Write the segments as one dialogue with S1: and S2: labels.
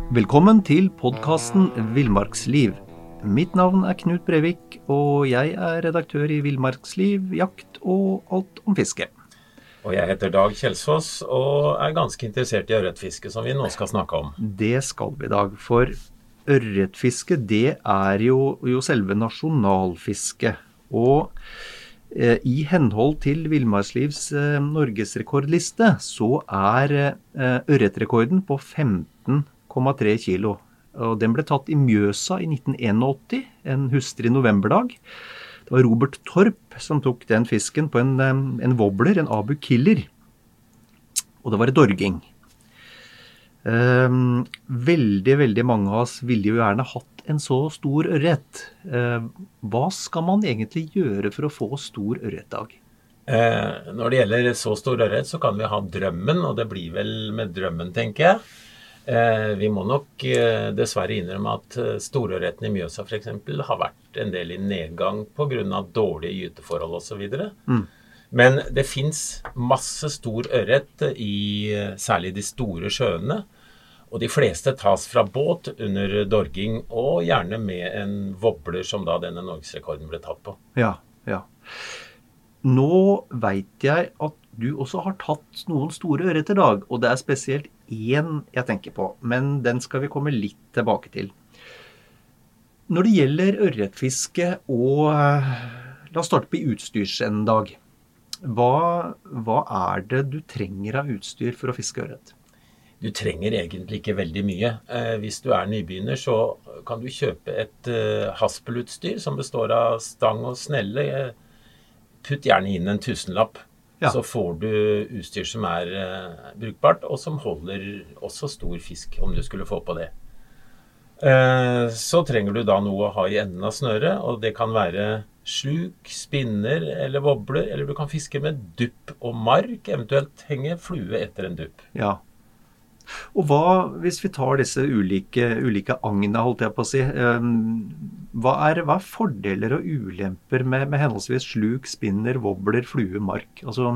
S1: Velkommen til podcasten Villmarksliv. Mitt navn Knut Brevik, og jeg redaktør i Villmarksliv, jakt og alt om fiske.
S2: Og jeg heter Dag Kjelsås og ganske interessert i ørretfiske, som vi nå skal snakke om.
S1: Det skal vi, Dag, for ørretfiske, det jo selve nasjonalfiske. Og i henhold til Villmarkslivs norgesrekordliste, så ørretrekorden på 15,3 kilo. Og den ble tatt i Mjøsa i 1981, en hustrig novemberdag. Det var Robert Torp som tok den fisken på en wobbler, en Abu Killer. Og det var et dorging. Veldig mange av oss ville jo gjerne hatt en så stor ørret. Hva skal man egentlig gjøre for å få stor ørret, Dag?
S2: Når det gjelder så stor ørret, så kan vi ha drømmen, og det blir vel med drømmen, tenker jeg. Vi må nok dessverre innrømme at storørreten i Mjøsa for eksempel har vært en del i nedgang på grunn av dårlige gyteforhold og så videre. Men det finnes masse stor ørret i særlig de store sjøene, og de fleste tas fra båt under dorging, og gjerne med en wobbler som da denne norgesrekorden ble tatt på.
S1: Ja. Nå vet jeg at du også har tatt noen store ørreter, Dag, og det spesielt en jeg tenker på, men den skal vi komme litt tilbake til. Når det gjelder ørretfiske, og la oss starte på utstyrsenden, Dag. Hva det du trenger av utstyr for å fiske ørret?
S2: Du trenger egentlig ikke veldig mye. Hvis du nybegynner, så kan du kjøpe et haspelutstyr som består av stang og snelle. Putt gjerne inn en tusenlapp. Ja. Så får du utstyr som brukbart, og som holder også stor fisk, om du skulle få på det. Så trenger du da noe å ha i enden av snøret, og det kan være sluk, spinner eller wobbler, eller du kan fiske med dupp og mark, eventuelt henge flue etter en dupp.
S1: Ja. Og hvis vi tar disse ulike agene, holdt jeg på å si, hva fordeler og ulemper med henholdsvis sluk, spinner, wobbler, flue, mark? Altså...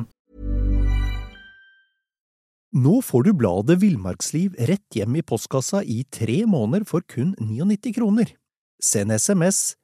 S3: Nå får du bladet Villmarksliv rett hjem i postkassa i 3 måneder for kun 99 kroner. Send SMS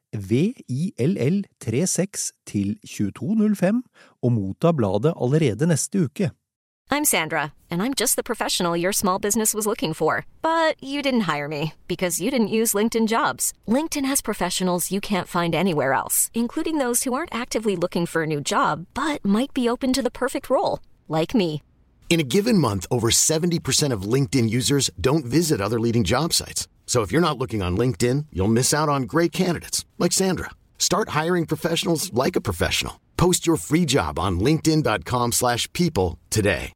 S3: VILL36 til 2205 og motta bladet allerede neste uke.
S4: I'm Sandra, and I'm just the professional your small business was looking for. But you didn't hire me, because you didn't use LinkedIn Jobs. LinkedIn has professionals you can't find anywhere else, including those who aren't actively looking for a new job, but might be open to the perfect role, like me.
S5: In a given month, over 70% of LinkedIn users don't visit other leading job sites. So if you're not looking on LinkedIn, you'll miss out on great candidates, like Sandra. Start hiring professionals like a professional. Post your free job on linkedin.com/people today.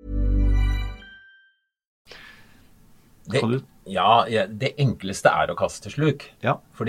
S2: Det enkleste å kaste sluk.
S1: Ja.
S2: Fordi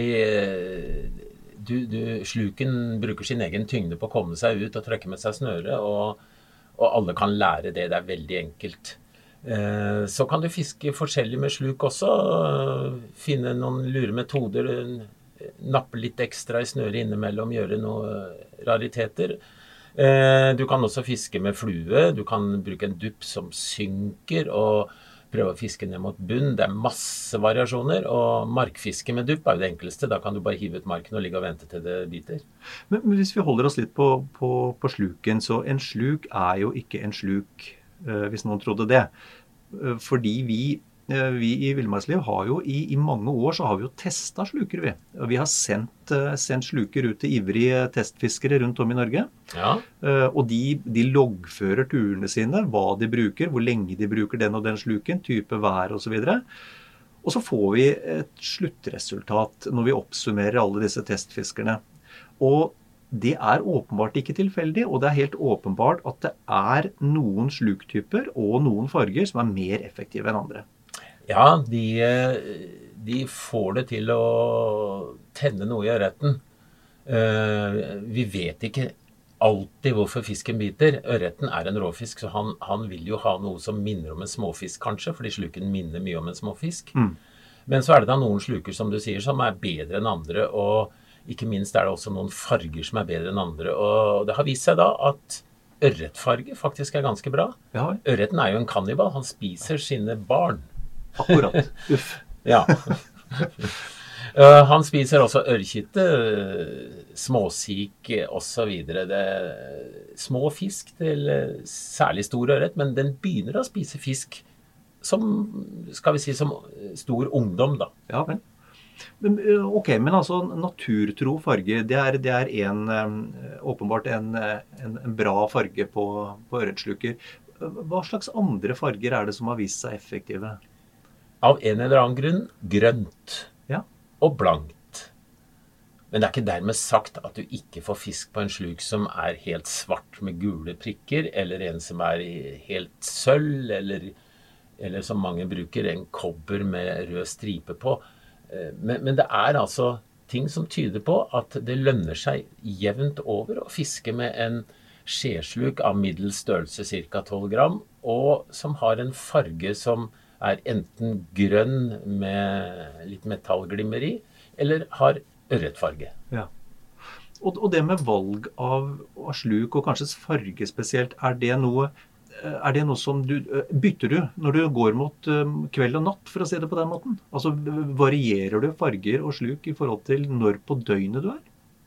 S2: sluken bruker sin egen tyngde på å komme seg ut og trekke med seg snøre, og alle kan lære det. Det veldig enkelt. Så kan du fiske forskjellig med sluk også, finne noen lure metoder, nappe litt ekstra i snøret innimellom, gjøre noen rariteter. Du kan også fiske med flue, du kan bruke en dupp som synker, og prøve å fiske ned mot bunn. Det masse variasjoner, og markfiske med dupp jo det enkleste. Da kan du bare hive ut marken og ligge og vente til det biter.
S1: Men hvis vi holder oss litt på sluken, så en sluk jo ikke en sluk, hvis noen trodde det. Fordi vi i Villmarksliv har jo i mange år så har vi jo testet sluker, vi. Vi har sendt sluker ut til ivrige testfiskere rundt om i Norge.
S2: Ja.
S1: Og de loggfører turene sine, hva de bruker, hvor lenge de bruker den og den sluken, type vær og så videre. Og så får vi et sluttresultat når vi oppsummerer alle disse testfiskerne. Og det åpenbart ikke tilfeldig, og det helt åpenbart at det noen sluktyper og noen farger som mer effektive enn andre.
S2: Ja, de får det til å tenne noe i ørreten. Vi vet ikke alltid hvorfor fisken biter. Ørreten en råfisk, så han vil jo ha noe som minner om en småfisk kanskje, fordi sluken minner mye om en småfisk. Men så det da noen sluker, som du sier, som bedre enn andre, og ikke minst det også noen farger som bedre enn andre. Og det har vist seg da at ørretfarge faktisk ganske bra.
S1: Ja.
S2: Ørreten jo en kannibal, han spiser sine barn.
S1: Akkurat. Uff.
S2: Ja. Han spiser også ørkitte, småsik og så videre. Det små fisk til særlig stor ørret, men den begynner å spise fisk som, skal vi si, som stor ungdom da.
S1: Ja, vel. Ok, men altså naturtro farge, det er åpenbart en bra farge på ørretsluker. Hva slags andre farger er det som har vist seg effektive?
S2: Av en eller annen grunn, grønt og blankt. Men det er ikke dermed sagt at du ikke får fisk på en sluk som er helt svart med gule prikker, eller en som er helt sølv, eller som mange bruker, en kobber med rød stripe på. Men det er altså ting som tyder på at det lønner seg jevnt over å fiske med en skjesluk av middels størrelse, ca. 12 gram, og som har en farge som er enten grønn med litt metallglimmer i, eller har ørretfarge.
S1: Ja. Og det med valg av sluk, og kanskje farge spesielt, er det noe som bytter du når du går mot kveld og natt, for å si det på den måten? Altså, varierer du farger og sluk i forhold til når på døgnet du er?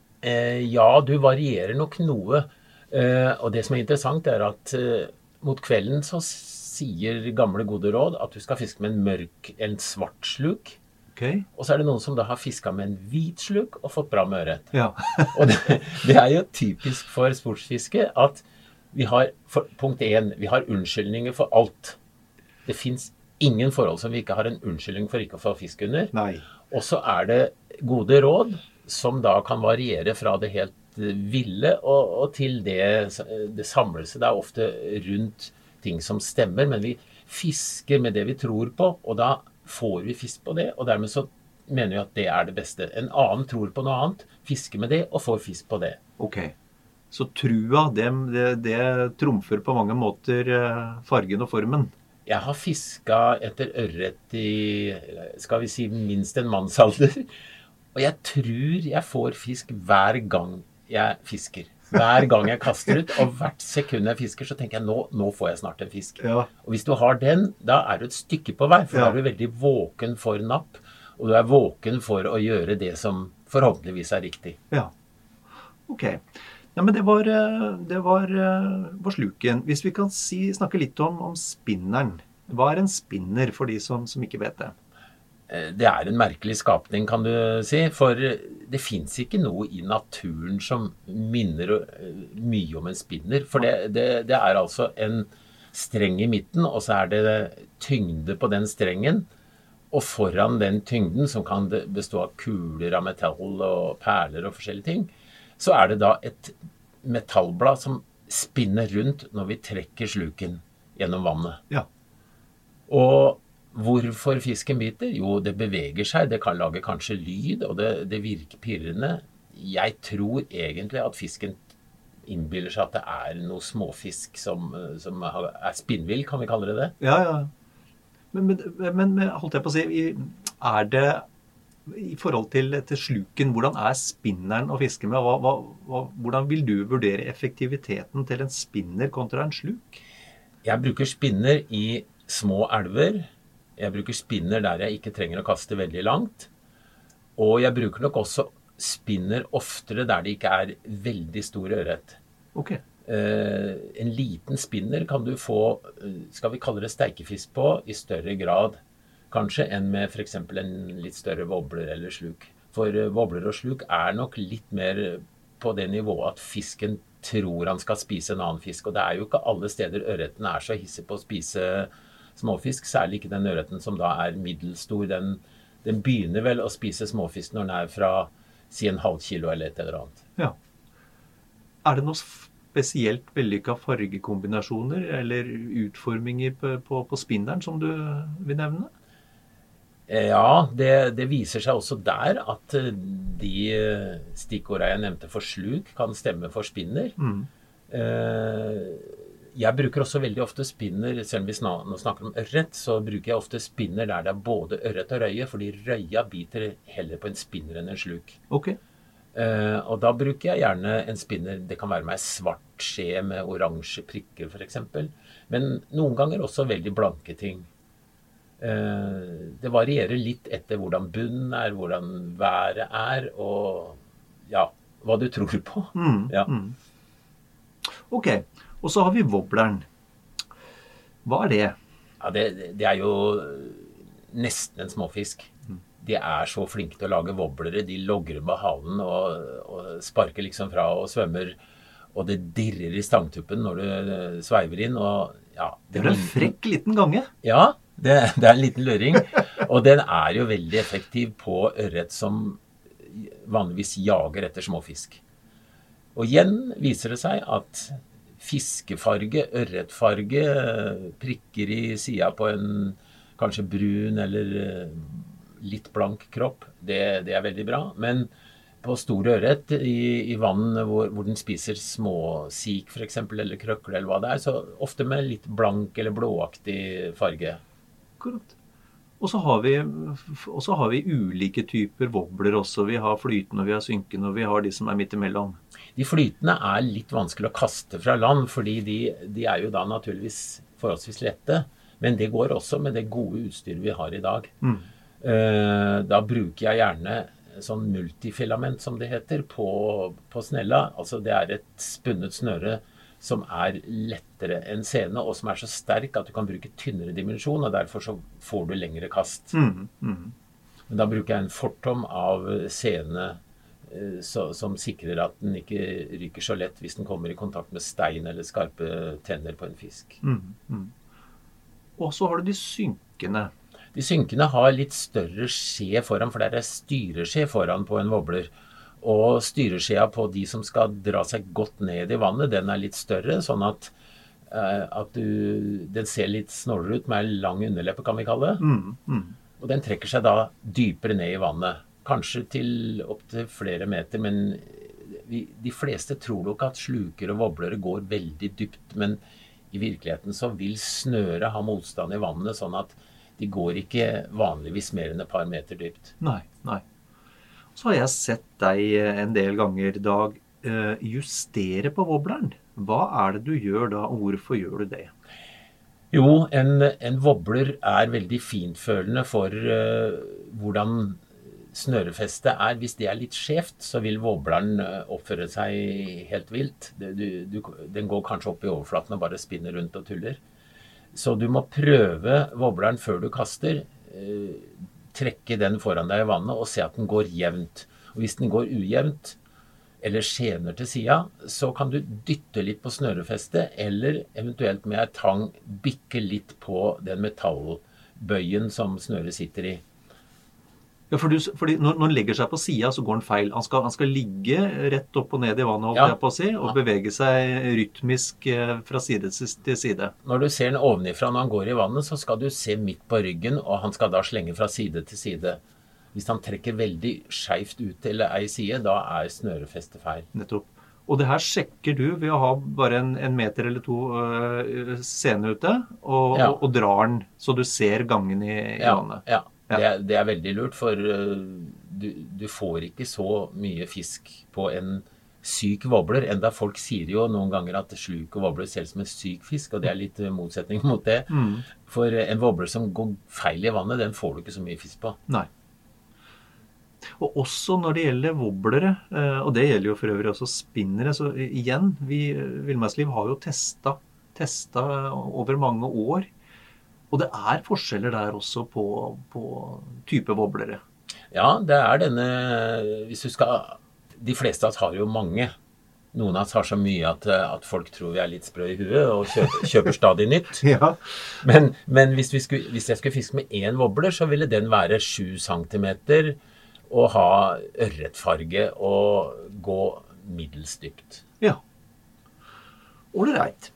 S2: Ja, du varierer nok noe. Og det som er interessant er at mot kvelden så sier gamle gode råd at du skal fiske med en svart sluk.
S1: Okay.
S2: Og så er det noen som da har fisket med en hvit sluk og fått bra med ørret.
S1: Ja.
S2: Og det er jo typisk for sportsfiske at vi har, punkt 1, vi har unnskyldninger for alt. Det finnes ingen forhold som vi ikke har en unnskyldning for ikke å få fisk under.
S1: Nei.
S2: Og så er det gode råd som da kan variere fra det helt ville og til det samlelse. Det er ofte rundt ting som stemmer, men vi fisker med det vi tror på, og da får vi fisk på det, og dermed så mener vi at det er det beste. En annen tror på noe annet, fisker med det og får fisk på det.
S1: Ok. Så trua, det trumfer på mange måter fargen og formen.
S2: Jeg har fisket etter ørret i, skal vi si, minst en mannsalder. Og jeg tror jeg får fisk hver gang jeg fisker. Hver gang jeg kaster ut, og hvert sekund jeg fisker, så tenker jeg, nå får jeg snart en fisk.
S1: Ja.
S2: Og hvis du har den, da er du et stykke på vei, for da er du veldig våken for napp, og du er våken for å gjøre det som forhåpentligvis er riktig.
S1: Ja, ok. Ja, men det var sluken. Hvis vi kan snakke litt om spinneren. Hva er en spinner for de som ikke vet det?
S2: Det er en merkelig skapning, kan du si, for det finnes ikke noe i naturen som minner mye om en spinner, for det er altså en streng i midten, og så er det tyngde på den strengen, og foran den tyngden, som kan bestå av kuler av metall og perler og forskjellige ting, så er det da et metallblad som spinner rundt når vi trekker sluken gjennom vannet.
S1: Ja.
S2: Og hvorfor fisken biter? Jo, det beveger seg, det kan lage kanskje lyd, og det virker pirrende. Jeg tror egentlig at fisken innbiller seg at det er noe småfisk som er spinnvill, kan vi kalle det det?
S1: Ja, ja. Men holdt jeg på å si, er det i forhold til sluken, hvordan er spinneren å fiske med? Hvordan vil du vurdere effektiviteten til en spinner kontra en sluk?
S2: Jeg bruker spinner i små elver. Jeg bruker spinner der jeg ikke trenger å kaste veldig langt. Og jeg bruker nok også spinner oftere der det ikke er veldig stor ørret.
S1: Ok.
S2: En liten spinner kan du få, skal vi kalle det steikefisk på, i større grad kanskje enn med for eksempel en litt større wobbler eller sluk. For wobbler og sluk er nok litt mer på det nivået at fisken tror han skal spise en annen fisk, og det er jo ikke alle steder ørreten er så hissig på å spise småfisk, særlig ikke den ørreten som da er middelstor. Den begynner vel å spise småfisk når den er fra, si, en halv kilo eller et eller annet.
S1: Ja. Er det noe spesielt vellykket fargekombinasjoner eller utforminger på spinneren som du vil nevne?
S2: Ja, det viser seg også der at de stikkordene jeg nevnte for sluk kan stemme for spinner. Jeg bruker også veldig ofte spinner, selv om vi nå snakker om ørret, så bruker jeg ofte spinner der det er både ørret og røye, fordi røya biter heller på en spinner enn en sluk.
S1: Ok.
S2: Og da bruker jeg gjerne en spinner, det kan være med svart skje med oransje prikker for eksempel, men noen ganger også veldig blanke ting. Det varierer litt etter hvordan bunnen hvordan været og ja, hva du tror på. Ja.
S1: Ok, og så har vi wobbleren. Hva det?
S2: Ja, det jo nesten en småfisk. De så flinke til å lage wobblere. De logrer med halen og sparker liksom fra og svømmer. Og det dirrer i stangtuppen når du sveiver inn. Og, ja,
S1: det en frekk liten gange.
S2: Ja, det en liten luring. Og den jo veldig effektiv på ørret som vanligvis jager etter småfisk. Og igjen viser det seg at fiskefarge, ørretfarge, prikker i siden på en kanskje brun eller litt blank kropp, det veldig bra. Men på store ørret i vann hvor den spiser småsik for eksempel, eller krøkle eller hva det så ofte med litt blank eller blåaktig farge.
S1: Korrekt. Og så har vi ulike typer wobbler også. Vi har flytende, og vi har synkende, og vi har de som midt imellom.
S2: De flytende litt vanskelig å kaste fra land, fordi de jo da naturligvis forholdsvis lette. Men det går også med det gode utstyret vi har i dag. Da bruker jeg gjerne sånn multifilament, som det heter, på snella. Altså det et spunnet snøre som lettere enn sene, og som så sterk at du kan bruke tynnere dimensjon, og derfor så får du lengre kast. Men da bruker jeg en fortom av sene som sikrer at den ikke ryker så lett hvis den kommer i kontakt med stein eller skarpe tenner på en fisk.
S1: Og så har du de synkende.
S2: De synkende har litt større skje foran, for det styreskje foran på en wobbler. Og styreskjea på de som skal dra seg godt ned i vannet, den litt større, sånn at den ser litt snorere ut med en lang underleppe, kan vi kalle det. Og den trekker seg da dypere ned i vannet. Kanskje opp til flere meter, men de fleste tror nok at sluker og wobblere går veldig dypt, men i virkeligheten så vil snøre ha motstand i vannet, sånn at de går ikke vanligvis mer enn et par meter dypt.
S1: Nei. Så har jeg sett deg en del ganger, Dag, justere på wobbleren. Hva det du gjør da, og hvorfor gjør du det?
S2: Jo, en wobbler veldig fintfølende for hvordan snørefestet Hvis det litt skjevt, så vil wobbleren oppføre seg helt vilt. Den går kanskje opp i overflaten og bare spinner rundt og tuller. Så du må prøve wobbleren før du kaster, trekke den foran deg i vannet og se at den går jevnt. Og hvis den går ujevnt eller skjener til siden, så kan du dytte litt på snørefestet, eller eventuelt med en tang bikke litt på den metallbøyen som snøret sitter i.
S1: Ja, fordi når den legger seg på siden, så går den feil. Han skal ligge rett opp og ned i vannet, holdt jeg på å si, og bevege seg rytmisk fra side til side.
S2: Når du ser den ovenifra når han går i vannet, så skal du se midt på ryggen, og han skal da slenge fra side til side. Hvis han trekker veldig skjevt ut til ei side, da snørefestet feil.
S1: Nettopp. Og det her sjekker du ved å ha bare en meter eller to sene ute, og drar den, så du ser gangen i vannet.
S2: Ja. Det veldig lurt, for du får ikke så mye fisk på en syk wobbler, enda folk sier jo noen ganger at sluk og wobbler selv som en syk fisk, og det litt motsetning mot det. For en wobbler som går feil i vannet, den får du ikke så mye fisk på.
S1: Nei. Og også når det gjelder wobblere, og det gjelder jo for øvrig også spinnere, så igjen, Villmarksliv har jo testet over mange år. Og det forskjeller der også på type wobblere.
S2: Ja, det denne, hvis du skal, de fleste av oss har jo mange. Noen av oss har så mye at folk tror vi litt sprø i huet og kjøper stadig nytt.
S1: Ja.
S2: Men hvis jeg skulle fiske med en wobbler, så ville den være 7 centimeter og ha ørretfarge og gå middels dypt.
S1: Ja. Ålreit.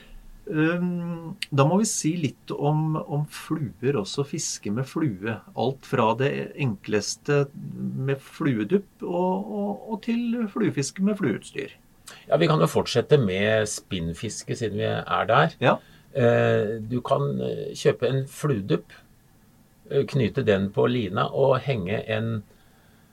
S1: Da må vi si litt om fluer også, fiske med flue. Alt fra det enkleste med fluedupp og til fluefiske med flueutstyr.
S2: Ja, vi kan jo fortsette med spinnfiske siden vi der.
S1: Ja.
S2: Du kan kjøpe en fluedupp, knyte den på lina og henge en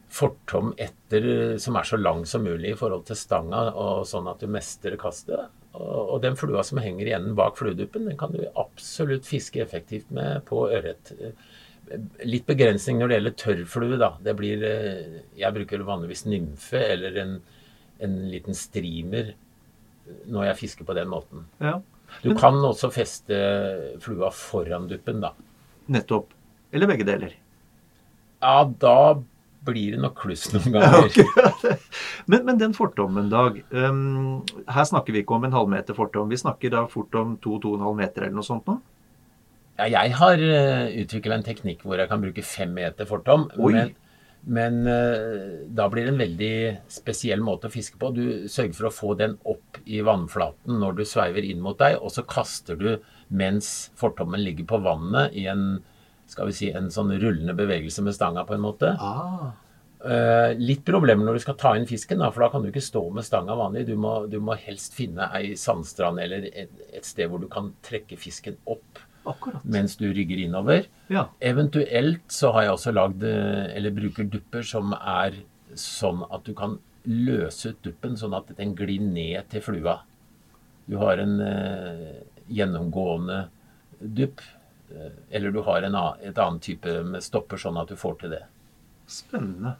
S2: fortom etter som så lang som mulig i forhold til stanga, og sånn at du mestrer kastet. Og den flua som henger igjen bak flueduppen, den kan du absolutt fiske effektivt med på ørret. Litt begrensning når det gjelder tørrflue da. Det blir, jeg bruker vanligvis nymfe eller en liten streamer når jeg fisker på den måten.
S1: Ja.
S2: Du kan også feste flua foran duppen da.
S1: Nettopp. Eller begge deler.
S2: Ja, da blir det nok kluss noen ganger.
S1: Okay. Men den fortommen, Dag, her snakker vi ikke om en halvmeter fortom. Vi snakker da fort om 2-2,5 meter eller noe sånt nå?
S2: Ja, jeg har utviklet en teknikk hvor jeg kan bruke 5 meter fortom, men da blir det en veldig spesiell måte å fiske på. Du sørger for å få den opp i vannflaten når du sveiver inn mot deg, og så kaster du mens fortommen ligger på vannet i en, skal vi si, en sånn rullende bevegelse med stanga på en måte. Litt problemer når du skal ta inn fisken, da, for da kan du ikke stå med stanga vanlig. Du må helst finne ei sandstrand eller et sted hvor du kan trekke fisken opp.
S1: Akkurat.
S2: Mens du rygger innover.
S1: Ja.
S2: Eventuelt så har jeg også lagd, eller bruker dupper som er sånn at du kan løse ut duppen sånn at den glir ned til flua. Du har en gjennomgående dupp, eller du har et annet type med stopper sånn at du får til det.
S1: Spennende.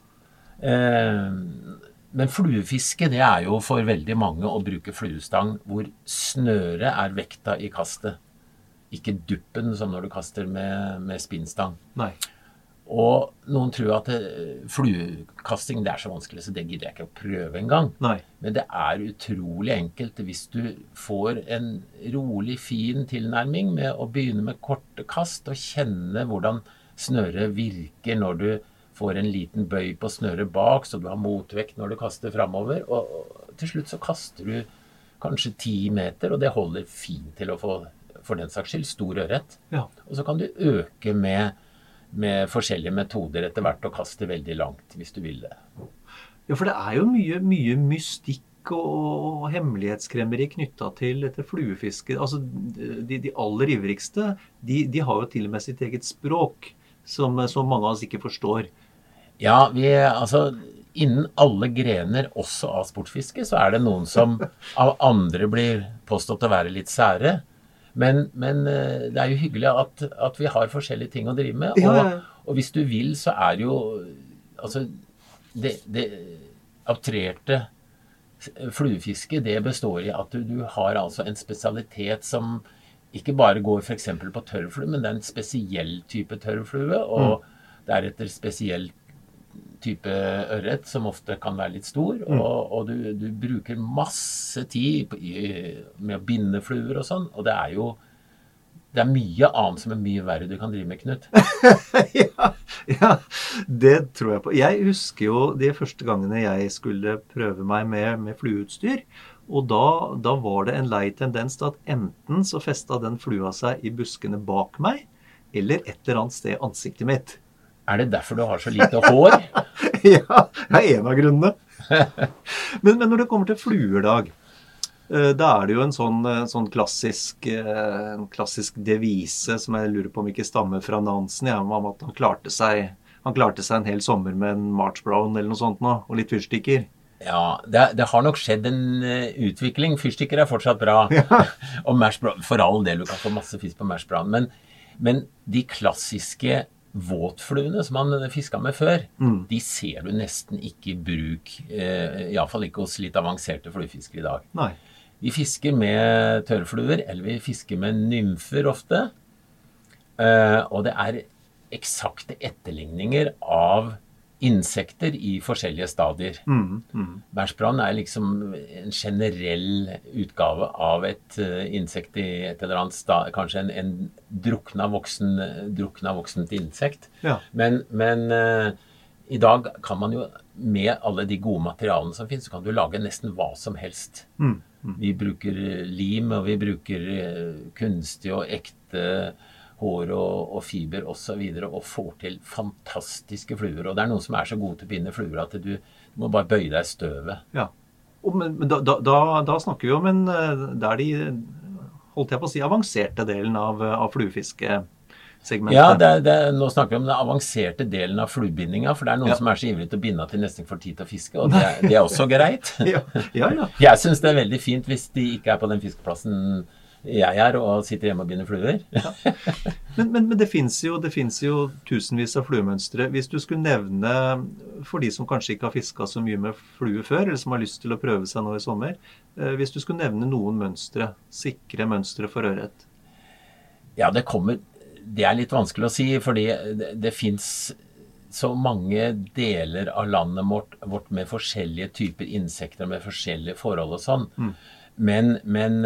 S2: Men fluefiske, det er jo for veldig mange å bruke fluestang hvor snøret er vekta i kastet. Ikke duppen som når du kaster med spinnstang.
S1: Nei.
S2: Og noen tror at fluekasting det er så vanskelig, så det gidder jeg ikke å prøve en gang.
S1: Nei.
S2: Men det er utrolig enkelt hvis du får en rolig, fin tilnærming med å begynne med korte kast og kjenne hvordan snøret virker når du får en liten bøy på snøret bak, så du har motvekt når du kaster fremover. Og til slutt så kaster du kanskje 10 meter, og det holder fint til å få, for den saks skyld, stor ørret. Ja. Og så kan du øke med forskjellige metoder etter hvert og kaste veldig langt, hvis du vil det.
S1: Ja, for det er jo mye mystikk og hemmelighetskremmeri knyttet til dette fluefiske. Altså, de aller ivrigste, de har jo til og med sitt eget språk, som mange av oss ikke forstår.
S2: Ja, altså, innen alle grener, også av sportsfiske, så er det noen som av andre blir påstått å være litt sære. Men det er jo hyggelig at vi har forskjellige ting å drive med, og hvis du vil, så er jo altså, det outrerte fluefiske, det består i at du har altså en spesialitet som ikke bare går for eksempel på tørrflue, men det er en spesiell type tørrflue, og det er etter spesiell type ørret, som ofte kan være litt stor, og du bruker masse tid med å binde fluer og sånn, og det er mye annet som er mye verre du kan drive med, Knut.
S1: Ja, det tror jeg på. Jeg husker jo de første gangene jeg skulle prøve meg med flueutstyr, og da var det en lei tendens til at enten så festet den flua seg i buskene bak meg, eller et eller annet sted i ansiktet mitt.
S2: Er det derfor du har så lite hår?
S1: Ja, det er en av grunnene. Men når det kommer til fluer, Dag, da er det jo en sånn klassisk devise som jeg lurer på om ikke stammer fra Nansen, om at han klarte seg en hel sommer med en March Brown eller noe sånt nå, og litt fyrstikker.
S2: Ja, det har nok skjedd en utvikling. Fyrstikker er fortsatt bra. Og Mash Brown, for all del, du kan få masse fisk på Mash Brown. Men de klassiske våtfluene som man fisket med før, de ser du nesten ikke i bruk, i hvert fall ikke hos litt avanserte fluefiskere i dag.
S1: Nei.
S2: Vi fisker med tørrfluer, eller vi fisker med nymfer ofte, og det er eksakte etterligninger av insekter i forskjellige stadier. Bærsbrann er liksom en generell utgave av et insekt i et eller annet stad, kanskje en drukna voksent insekt. Ja. Men i dag kan man jo, med alle de gode materialene som finnes, så kan du lage nesten hva som helst. Vi bruker lim, og vi bruker kunstig og ekte hår og fiber og så videre, og får til fantastiske fluer. Og det er noen som er så gode til å binde fluer at du må bare bøye deg i støvet. Ja,
S1: men da snakker vi om der de, holdt jeg på å si, avanserte delen av fluefiske segmentet.
S2: Ja, nå snakker vi om den avanserte delen av fluebindinga, for det noen som så ivrig til å binde at de nesten får tid til å fiske, og det også greit.
S1: Ja.
S2: Jeg synes det veldig fint hvis de ikke på den fiskeplassen jeg og sitter hjemme og binder fluer.
S1: Men det finnes jo tusenvis av fluemønstre. Hvis du skulle nevne, for de som kanskje ikke har fisket så mye med flue før, eller som har lyst til å prøve seg nå i sommer, hvis du skulle nevne noen mønstre, sikre mønstre for ørret?
S2: Ja, det litt vanskelig å si, fordi det finnes så mange deler av landet vårt med forskjellige typer insekter, med forskjellige forhold og sånn. Men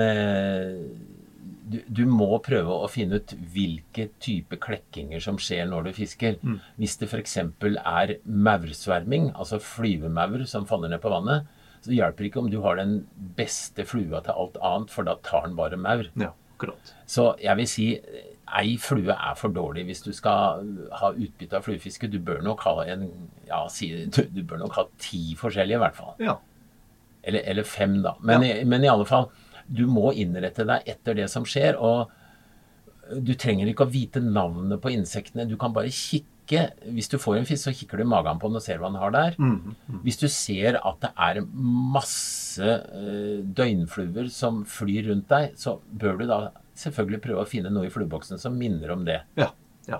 S2: du må prøve å finne ut hvilke type klekkinger som skjer når du fisker. Hvis det for eksempel maursverming, altså flyvemaur som faller ned på vannet, så hjelper ikke om du har den beste flua til alt annet, for da tar den bare maur.
S1: Ja, akkurat.
S2: Så jeg vil si, ei flue for dårlig hvis du skal ha utbytte av fluefiske. Du bør nok ha du bør nok ha 10 forskjellige i hvert fall.
S1: Ja.
S2: Eller 5 da. Men i alle fall, du må innrette deg etter det som skjer, og du trenger ikke å vite navnet på insektene. Du kan bare kikke. Hvis du får en fisk, så kikker du i magen på den og ser hva den har der. Hvis du ser at det masse døgnfluer som flyr rundt deg, så bør du da selvfølgelig prøve å finne noe i flueboksen som minner om det.
S1: Ja.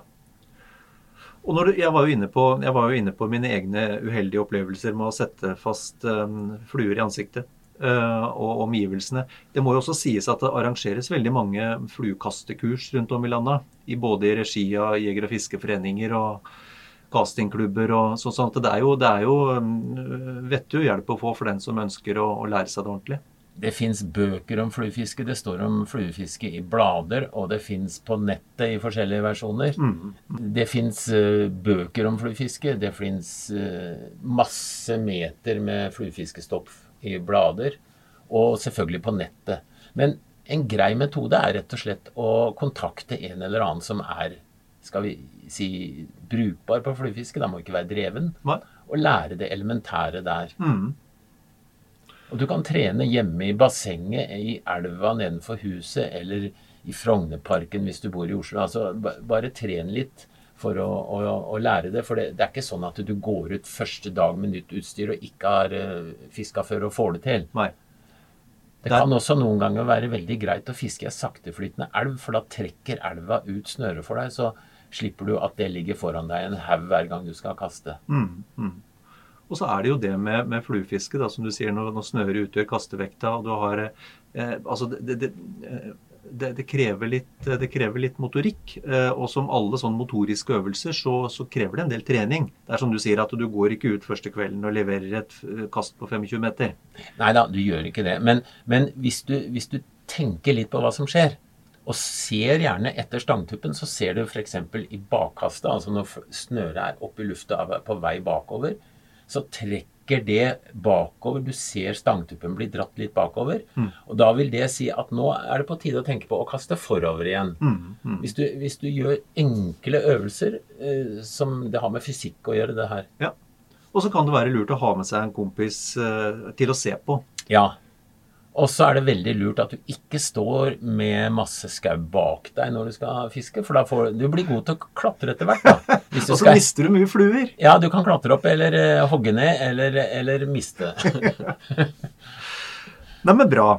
S1: Og jeg var jo inne på mine egne uheldige opplevelser med å sette fast fluer i ansiktet og omgivelsene. Det må jo også sies at det arrangeres veldig mange fluekastekurs rundt om i landet, både i regi av jeger- og fiskeforeninger og castingklubber og sånn. Det er jo vettig hjelp å få for den som ønsker å lære seg det ordentlig.
S2: Det finnes bøker om fluefiske, det står om fluefiske i blader, og det finnes på nettet i forskjellige versjoner. Det finnes bøker om fluefiske, det finnes masse meter med fluefiskestopp i blader, og selvfølgelig på nettet. Men en grei metode rett og slett å kontakte en eller annen som skal vi si, brukbar på fluefiske, da må ikke være dreven, og lære det elementære der. Og du kan trene hjemme i bassenget, i elva nedenfor huset, eller i Frognerparken hvis du bor i Oslo. Altså, bare tren litt for å lære det, for det ikke sånn at du går ut første dag med nytt utstyr og ikke har fisket før og får det til.
S1: Nei.
S2: Det kan også noen ganger være veldig greit å fiske i sakteflytende elv, for da trekker elva ut snøret for deg, så slipper du at det ligger foran deg en haug hver gang du skal kaste.
S1: Og så det jo det med fluefiske, da, som du sier, når snøret utgjør kastevekta, og du har, det krever litt motorikk, og som alle sånne motoriske øvelser, så krever det en del trening. Det som du sier, at du går ikke ut første kvelden og leverer et kast på 25 meter.
S2: Neida, du gjør ikke det. Men hvis du tenker litt på hva som skjer, og ser gjerne etter stangtuppen, så ser du for eksempel i bakkastet, altså når snøret oppe i lufta på vei bakover, så trekker det bakover. Du ser stangtuppen bli dratt litt bakover, og da vil det si at nå det på tide å tenke på å kaste forover igjen. Hvis du gjør enkle øvelser, som det har med fysikk å gjøre det her.
S1: Ja, og så kan det være lurt å ha med seg en kompis til å se på.
S2: Ja, og så det veldig lurt at du ikke står med masse skau bak deg når du skal fiske, for da du blir god til å klatre etter hvert da.
S1: Og så mister du mye fluer.
S2: Ja, du kan klatre opp, eller hogge ned, eller miste.
S1: Nei, men bra.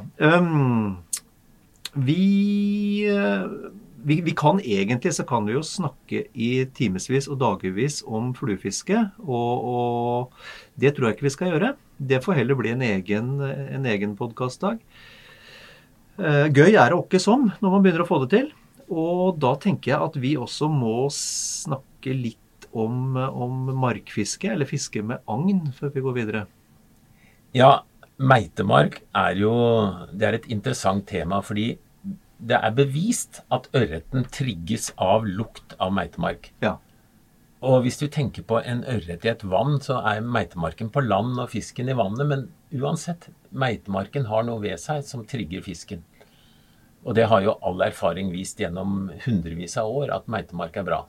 S1: Vi kan egentlig, så kan vi jo snakke i timesvis og dagevis om fluefiske, og det tror jeg ikke vi skal gjøre. Det får heller bli en egen podcastdag. Gøy det ikke sånn når man begynner å få det til, og da tenker jeg at vi også må snakke litt om markfiske, eller fiske med agn, før vi går videre.
S2: Ja, meitemark det et interessant tema, fordi det bevist at ørreten trigges av lukt av meitemark.
S1: Ja.
S2: Og hvis du tenker på en ørret i et vann, så meitemarken på land og fisken i vannet, men uansett, meitemarken har noe ved seg som trigger fisken. Og det har jo all erfaring vist gjennom hundrevis av år at meitemark bra.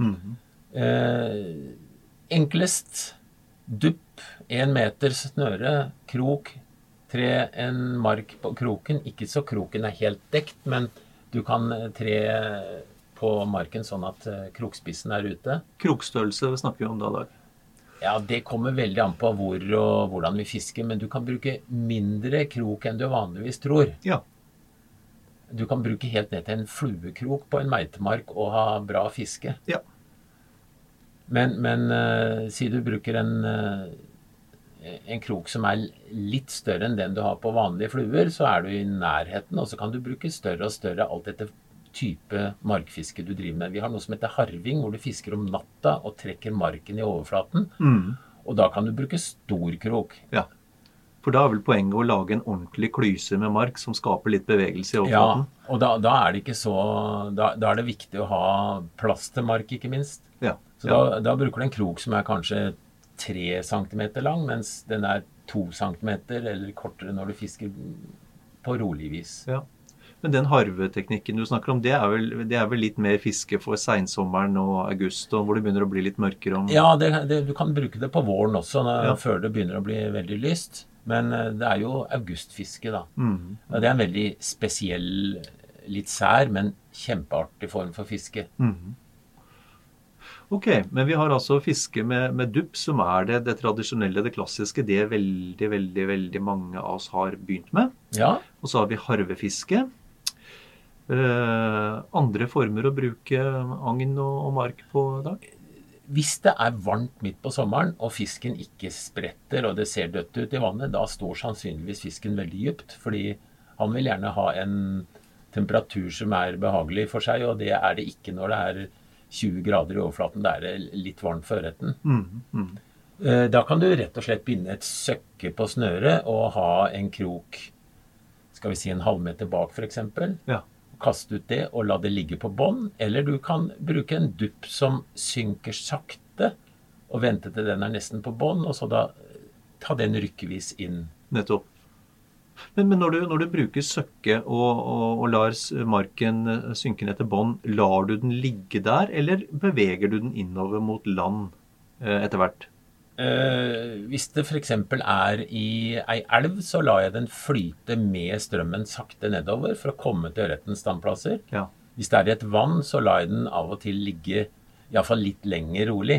S2: Enklest, dupp, 1 meter snøre, krok, tre en mark på kroken, ikke så kroken helt dekt, men du kan tre på marken sånn at krokspissen er ute.
S1: Krokstørrelse snakker vi om da, Dag.
S2: Ja, det kommer veldig an på hvor og hvordan vi fisker, men du kan bruke mindre krok enn du vanligvis tror.
S1: Ja.
S2: Du kan bruke helt ned til en fluekrok på en meitemark og ha bra fiske.
S1: Ja.
S2: Men si du bruker en krok som er litt større enn den du har på vanlige fluer, så er du i nærheten, og så kan du bruke større og større alt etter type markfiske du driver med. Vi har noe som heter harving, hvor du fisker om natta og trekker marken i overflaten, og da kan du bruke stor krok.
S1: Ja, for da er vel poenget å lage en ordentlig klyse med mark som skaper litt bevegelse i overflaten.
S2: Ja, og da er det ikke så, da er det viktig å ha plass til mark, ikke minst.
S1: Ja.
S2: Så da bruker du en krok som er kanskje 3 centimeter lang, mens den er 2 centimeter eller kortere når du fisker på rolig vis.
S1: Ja. Men den harveteknikken du snakker om, det er vel litt mer fiske for sensommeren og august, og hvor det begynner å bli litt mørkere om...
S2: Ja, du kan bruke det på våren også, før det begynner å bli veldig lyst. Men det er jo augustfiske da. Det er en veldig spesiell, litt sær, men kjempeartig form for fiske.
S1: Ok, men vi har altså fiske med dupp, som er det tradisjonelle, det klassiske, det veldig, veldig, veldig mange av oss har begynt med.
S2: Ja.
S1: Og så har vi harvefiske. Andre former å bruke agn og mark på, Dag?
S2: Hvis det er varmt midt på sommeren, og fisken ikke spretter, og det ser dødt ut i vannet, da står sannsynligvis fisken veldig dypt, fordi han vil gjerne ha en temperatur som er behagelig for seg, og det er det ikke når det er 20 grader i overflaten, da er det litt varmt for ørreten. Da kan du rett og slett binde et søkke på snøret og ha en krok, skal vi si en halvmeter bak for eksempel.
S1: Ja.
S2: Kaste ut det og la det ligge på bånd, eller du kan bruke en dupp som synker sakte og vente til den er nesten på bånd, og så da ta den rykkevis inn.
S1: Nettopp. Men når du bruker søkke og lar marken synke ned til bånd, lar du den ligge der, eller beveger du den innover mot land etter hvert?
S2: Hvis det for eksempel er i ei elv, så lar jeg den flyte med strømmen sakte nedover for å komme til ørretens standplasser.
S1: Ja.
S2: Hvis det er i et vann, så lar jeg den av og til ligge i hvert fall litt lenger rolig.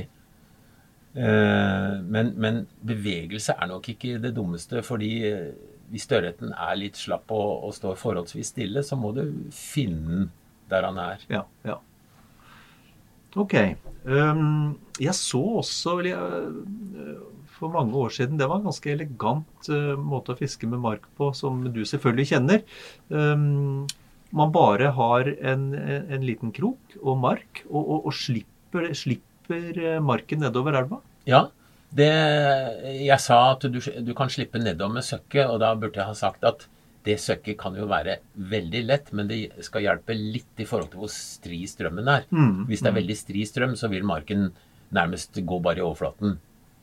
S2: Men bevegelse er nok ikke det dummeste, fordi hvis ørreten er litt slapp og står forholdsvis stille, så må du finne den der han er.
S1: Ja, ja. Ok. Jeg så også for mange år siden, det var en ganske elegant måte å fiske med mark på, som du selvfølgelig kjenner. Man bare har en liten krok og mark, og slipper marken nedover elva.
S2: Ja, jeg sa at du kan slippe nedover med søkke, og da burde jeg ha sagt at det søkket kan jo være veldig lett, men det skal hjelpe litt i forhold til hvor stri strømmen er. Hvis det er veldig stri strøm, så vil marken nærmest gå bare i overflaten.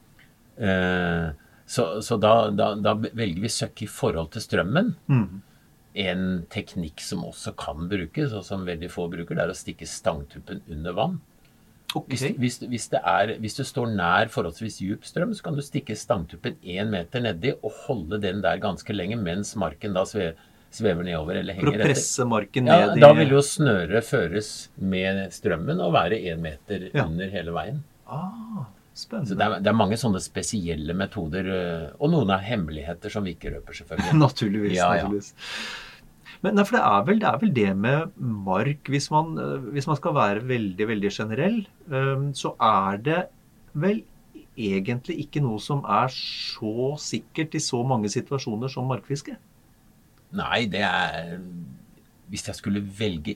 S2: Så da velger vi søkke i forhold til strømmen. En teknikk som også kan brukes, og som veldig få bruker, det er å stikke stangtuppen under vann.
S1: Okay.
S2: Hvis du står nær forholdsvis djup strøm, så kan du stikke stangtuppen 1 meter nedi og holde den der ganske lenge, mens marken da svever nedover eller henger etter.
S1: For å presse marken ned
S2: da vil jo snøret føres med strømmen og være 1 meter under hele veien.
S1: Spennende.
S2: Så det er mange sånne spesielle metoder, og noen er hemmeligheter som vi ikke røper selvfølgelig.
S1: Naturligvis. Men for det er vel det med mark, hvis man skal være veldig, veldig generell, så er det vel egentlig ikke noe som er så sikkert i så mange situasjoner som markfiske?
S2: Nei, det er, hvis jeg skulle velge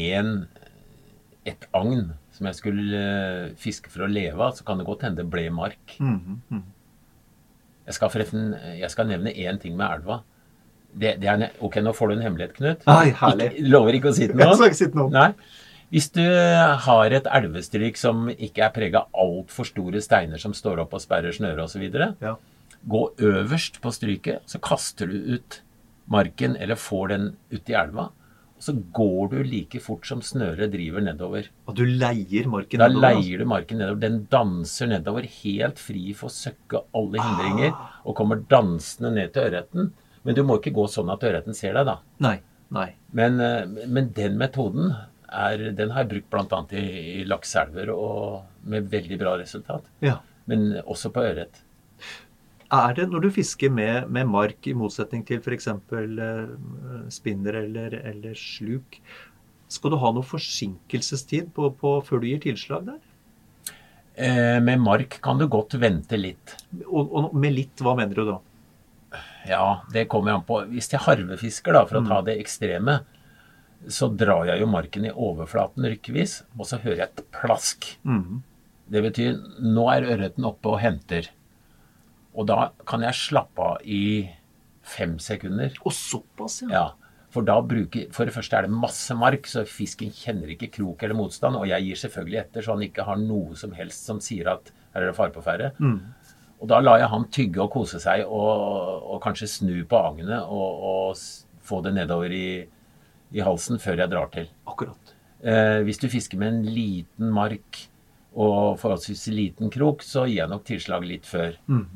S2: et agn som jeg skulle fiske for å leve av, så kan det godt hende det ble mark. Jeg skal nevne en ting med elva. Ok, nå får du en hemmelighet, Knut.
S1: Herlig.
S2: Lover ikke å si det nå.
S1: Jeg skal ikke si det nå.
S2: Nei. Hvis du har et elvestryk som ikke er preget av alt for store steiner som står opp og sperrer snøret og så videre, gå øverst på stryket, så kaster du ut marken eller får den ut i elva, og så går du like fort som snøret driver nedover.
S1: Og du leier marken
S2: nedover? Da leier du marken nedover. Den danser nedover helt fri for å søkke alle hindringer, og kommer dansende ned til ørreten. Men du må ikke gå sånn at ørreten ser deg da.
S1: Nei.
S2: Men den metoden den har jeg brukt blant annet i lakseelver, og med veldig bra resultat.
S1: Ja.
S2: Men også på ørret.
S1: Det, når du fisker med mark, i motsetning til for eksempel spinner eller sluk, skal du ha noe forsinkelsestid før du gir tilslag der?
S2: Med mark kan du godt vente litt.
S1: Og med litt, hva mener du da?
S2: Ja, det kommer jeg an på. Hvis jeg harvefisker da, for å ta det ekstreme, så drar jeg jo marken i overflaten rykkevis, og så hører jeg et plask. Det betyr, nå ørreten oppe og henter. Og da kan jeg slappe av i 5 sekunder.
S1: Og såpass, ja.
S2: Ja, for for det første det masse mark, så fisken kjenner ikke krok eller motstand, og jeg gir selvfølgelig etter, så han ikke har noe som helst som sier at her det fare på ferde. Og da lar jeg han tygge og kose seg, og kanskje snu på agene, og få det nedover i halsen før jeg drar til.
S1: Akkurat.
S2: Hvis du fisker med en liten mark, og forholdsvis liten krok, så gir jeg nok tilslag litt før.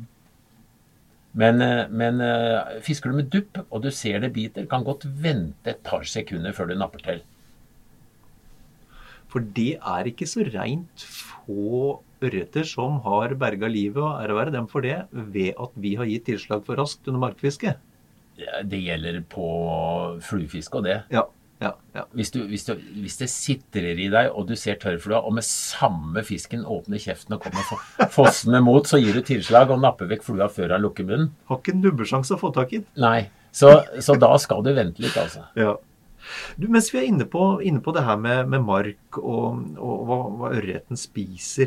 S2: Men fisker du med dupp, og du ser det biter, kan godt vente et par sekunder før du napper til.
S1: For det ikke så rent få ørreter som har berget livet, og å være dem for det, ved at vi har gitt tilslag for raskt under markfiske.
S2: Det gjelder på fluefiske og det.
S1: Ja.
S2: Hvis det sitrer i deg, og du ser tørrflua, og med samme fisken åpner kjeften og kommer fossende mot, så gir du tilslag og napper vekk flua før han lukker munnen.
S1: Har ikke en nubbesjans å få tak i den.
S2: Nei, så da skal du vente litt, altså.
S1: Ja. Du, mens vi inne på det her med mark og hva ørreten spiser,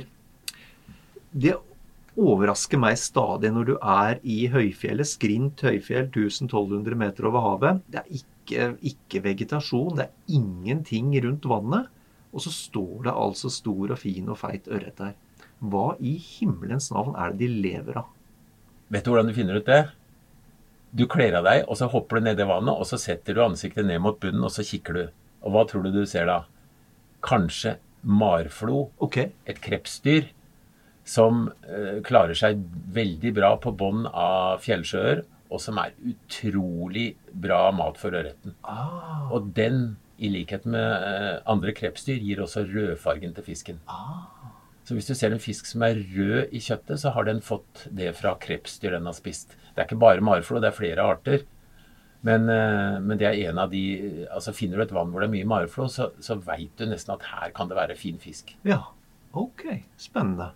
S1: det overrasker meg stadig når du i høyfjellet, Skrint høyfjell, 1000-1200 meter over havet. Det ikke vegetasjon, det ingenting rundt vannet, og så står det altså stor og fin og feit ørret der. Hva i himmelens navn det de lever av?
S2: Vet du hvordan du finner ut det? Du kler av deg, og så hopper du ned i vannet, og så setter du ansiktet ned mot bunnen, og så kikker du. Og hva tror du ser da? Kanskje marflo, et krepsdyr, som klarer seg veldig bra på bånd av fjellsjøer, og som utrolig bra mat for ørreten. Og den, i likhet med andre krepsdyr, gir også rødfargen til fisken. Så hvis du ser en fisk som rød i kjøttet, så har den fått det fra krepsdyr den har spist. Det ikke bare marflo, det flere arter. Men det en av de, altså finner du et vann hvor det mye marflo, så vet du nesten at her kan det være fin fisk.
S1: Ja, ok, spennende.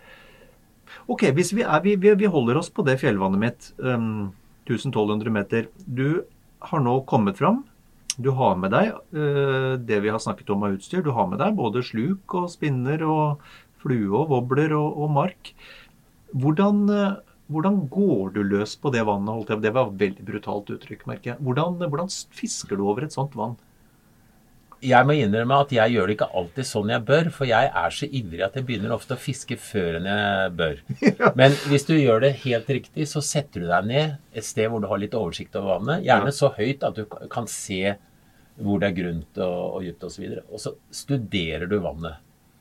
S1: Ok, hvis vi holder oss på det fjellvannet mitt, 1000-1200 meter. Du har nå kommet fram. Du har med deg det vi har snakket om av utstyr. Du har med deg både sluk og spinner og flue og wobbler og mark. Hvordan går du løs på det vannet? Det var et veldig brutalt uttrykk, merker jeg. Hvordan fisker du over et sånt vann?
S2: Jeg må innrømme at jeg gjør det ikke alltid sånn jeg bør, for jeg så ivrig at jeg begynner ofte å fiske før enn jeg bør. Men hvis du gjør det helt riktig, så setter du deg ned et sted hvor du har litt oversikt over vannet, gjerne så høyt at du kan se hvor det grunt og dypt og så videre, og så studerer du vannet.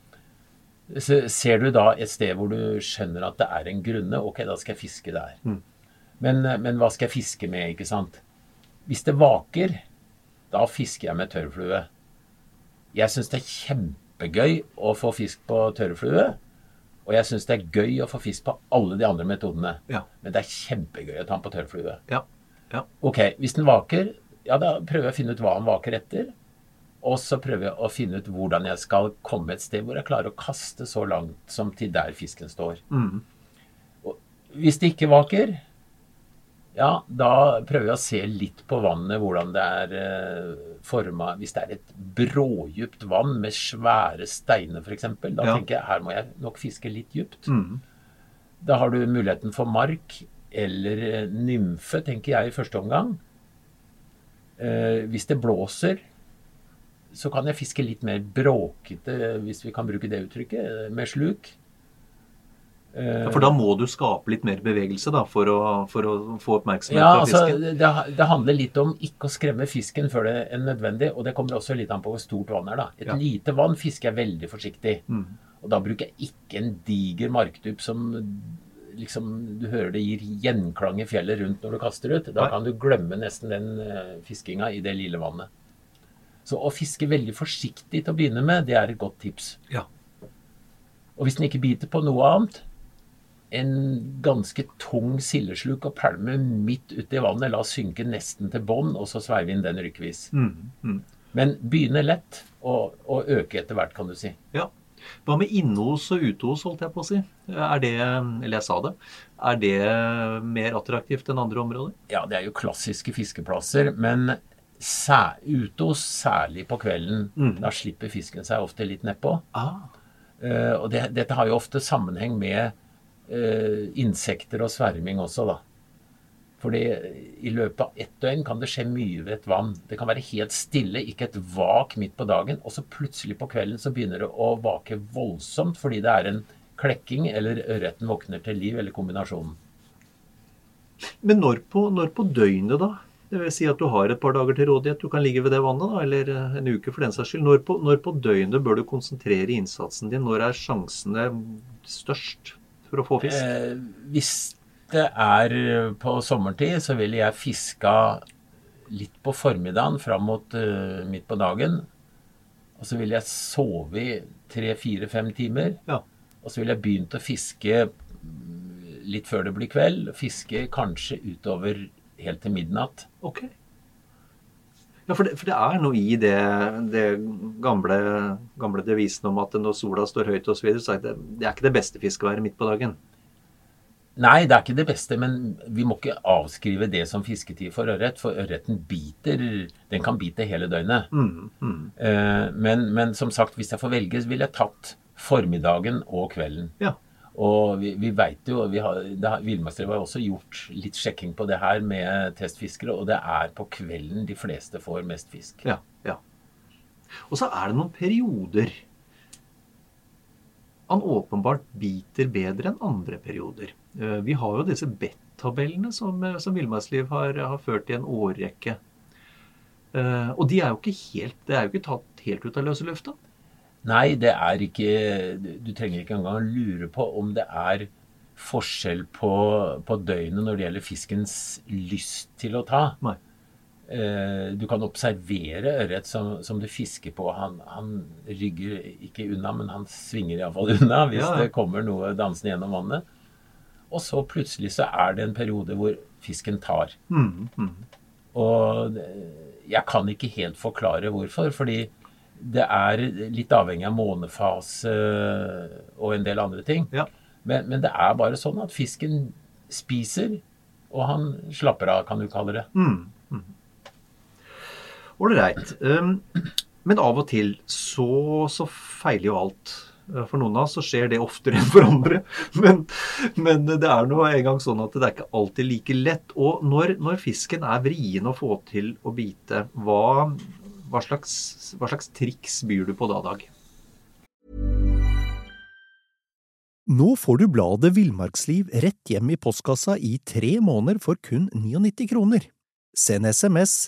S2: Så ser du da et sted hvor du skjønner at det en grunne, ok, da skal jeg fiske der. Men hva skal jeg fiske med, ikke sant? Hvis det vaker, da fisker jeg med tørrflue. Jeg synes det kjempegøy å få fisk på tørrflue, og jeg synes det gøy å få fisk på alle de andre metodene.
S1: Ja.
S2: Men det kjempegøy å ta den på tørrflue.
S1: Ja.
S2: Ok, hvis den vaker, ja da prøver jeg å finne ut hva den vaker etter, og så prøver jeg å finne ut hvordan jeg skal komme et sted hvor jeg klarer å kaste så langt som til der fisken står. Og hvis det ikke vaker, ja, da prøver jeg å se litt på vannet, hvordan det formet. Hvis det et brådjupt vann med svære steiner for eksempel, da tenker jeg, her må jeg nok fiske litt djupt. Da har du muligheten for mark eller nymfe, tenker jeg i første omgang. Hvis det blåser, så kan jeg fiske litt mer bråkete, hvis vi kan bruke det uttrykket, med sluk.
S1: For da må du skape litt mer bevegelse da, for å få oppmerksomhet
S2: fra
S1: fisken.
S2: Ja, altså, det handler litt om ikke å skremme fisken før det nødvendig, og det kommer også litt an på hvor stort vann da. Et lite vann fisker jeg veldig forsiktig, og da bruker jeg ikke en diger markdupp som liksom, du hører det gir gjenklang i fjellet rundt når du kaster ut. Da kan du glemme nesten den fiskinga i det lille vannet. Så å fiske veldig forsiktig til å begynne med, det er et godt tips.
S1: Ja.
S2: Og hvis den ikke biter på noe annet, en ganske tung sildesluk og pælme midt ute i vannet, la synke nesten til bånd, og så sveive inn den rykkevis. Men begynne lett, og øke etter hvert, kan du si.
S1: Ja. Hva med innehos og utehos, holdt jeg på å si? Er det, eller jeg sa det, er det mer attraktivt enn andre områder?
S2: Ja, det er jo klassiske fiskeplasser, men utehos, særlig på kvelden, da slipper fisken seg ofte litt nedpå. Og dette har jo ofte sammenheng med insekter og sverming også da. Fordi i løpet av ett døgn kan det skje mye ved et vann. Det kan være helt stille, ikke et vak midt på dagen, og så plutselig på kvelden så begynner det å vake voldsomt, fordi det er en klekking, eller ørreten våkner til liv, eller kombinasjonen.
S1: Men når på døgnet da? Det vil si at du har et par dager til rådighet, du kan ligge ved det vannet da, eller en uke for den saks skyld. Når på døgnet bør du konsentrere innsatsen din? Når er sjansene størst for å få fisk?
S2: Hvis det er på sommertid, så vil jeg fiske litt på formiddagen frem mot midt på dagen. Og så vil jeg sove i 3-4-5 timer.
S1: Ja. Og
S2: så vil jeg begynne å fiske litt før det blir kveld. Fiske kanskje utover helt til midnatt.
S1: Ok. Ja, for det er noe i det gamle devisen om at når sola står høyt og så videre, så er det er ikke det beste fiskeværet midt på dagen.
S2: Nei, det er ikke det beste, men vi må ikke avskrive det som fisketid for ørret, for ørreten den kan bite hele døgnet. Men som sagt, hvis jeg får velge, vil jeg tatt formiddagen og kvelden.
S1: Ja.
S2: Og vi vet jo, Villmarksdrevet har også gjort litt sjekking på det her med testfiskere, og det er på kvelden de fleste får mest fisk.
S1: Ja, ja. Og så er det noen perioder han åpenbart biter bedre enn andre perioder. Vi har jo disse bet-tabellene som Villmarksliv har ført i en årrekke. Og de er jo ikke tatt helt ut av løse lufta.
S2: Nei, det er ikke, du trenger ikke engang lure på om det er forskjell på døgnet når det gjelder fiskens lyst til å ta.
S1: Nei.
S2: Du kan observere ørret som du fisker på. Han rygger ikke unna, men han svinger i hvert fall unna hvis det kommer noe dansende gjennom vannet. Og så plutselig så er det en periode hvor fisken tar. Og jeg kan ikke helt forklare hvorfor, fordi det er litt avhengig av månefase og en del andre ting.
S1: Ja.
S2: Men det er bare sånn at fisken spiser, og han slapper av, kan du kalle det.
S1: Alright. Men av og til så feiler jo alt. For noen av oss så skjer det oftere enn for andre. Men det er nå en gang sånn at det er ikke alltid like lett. Og når fisken er vrien å få til å bite, hva slags triks byr du på da, Dag?
S3: Nå får du bladet Villmarksliv rett hjem i postkassa i 3 måneder for kun 99 kroner. Send SMS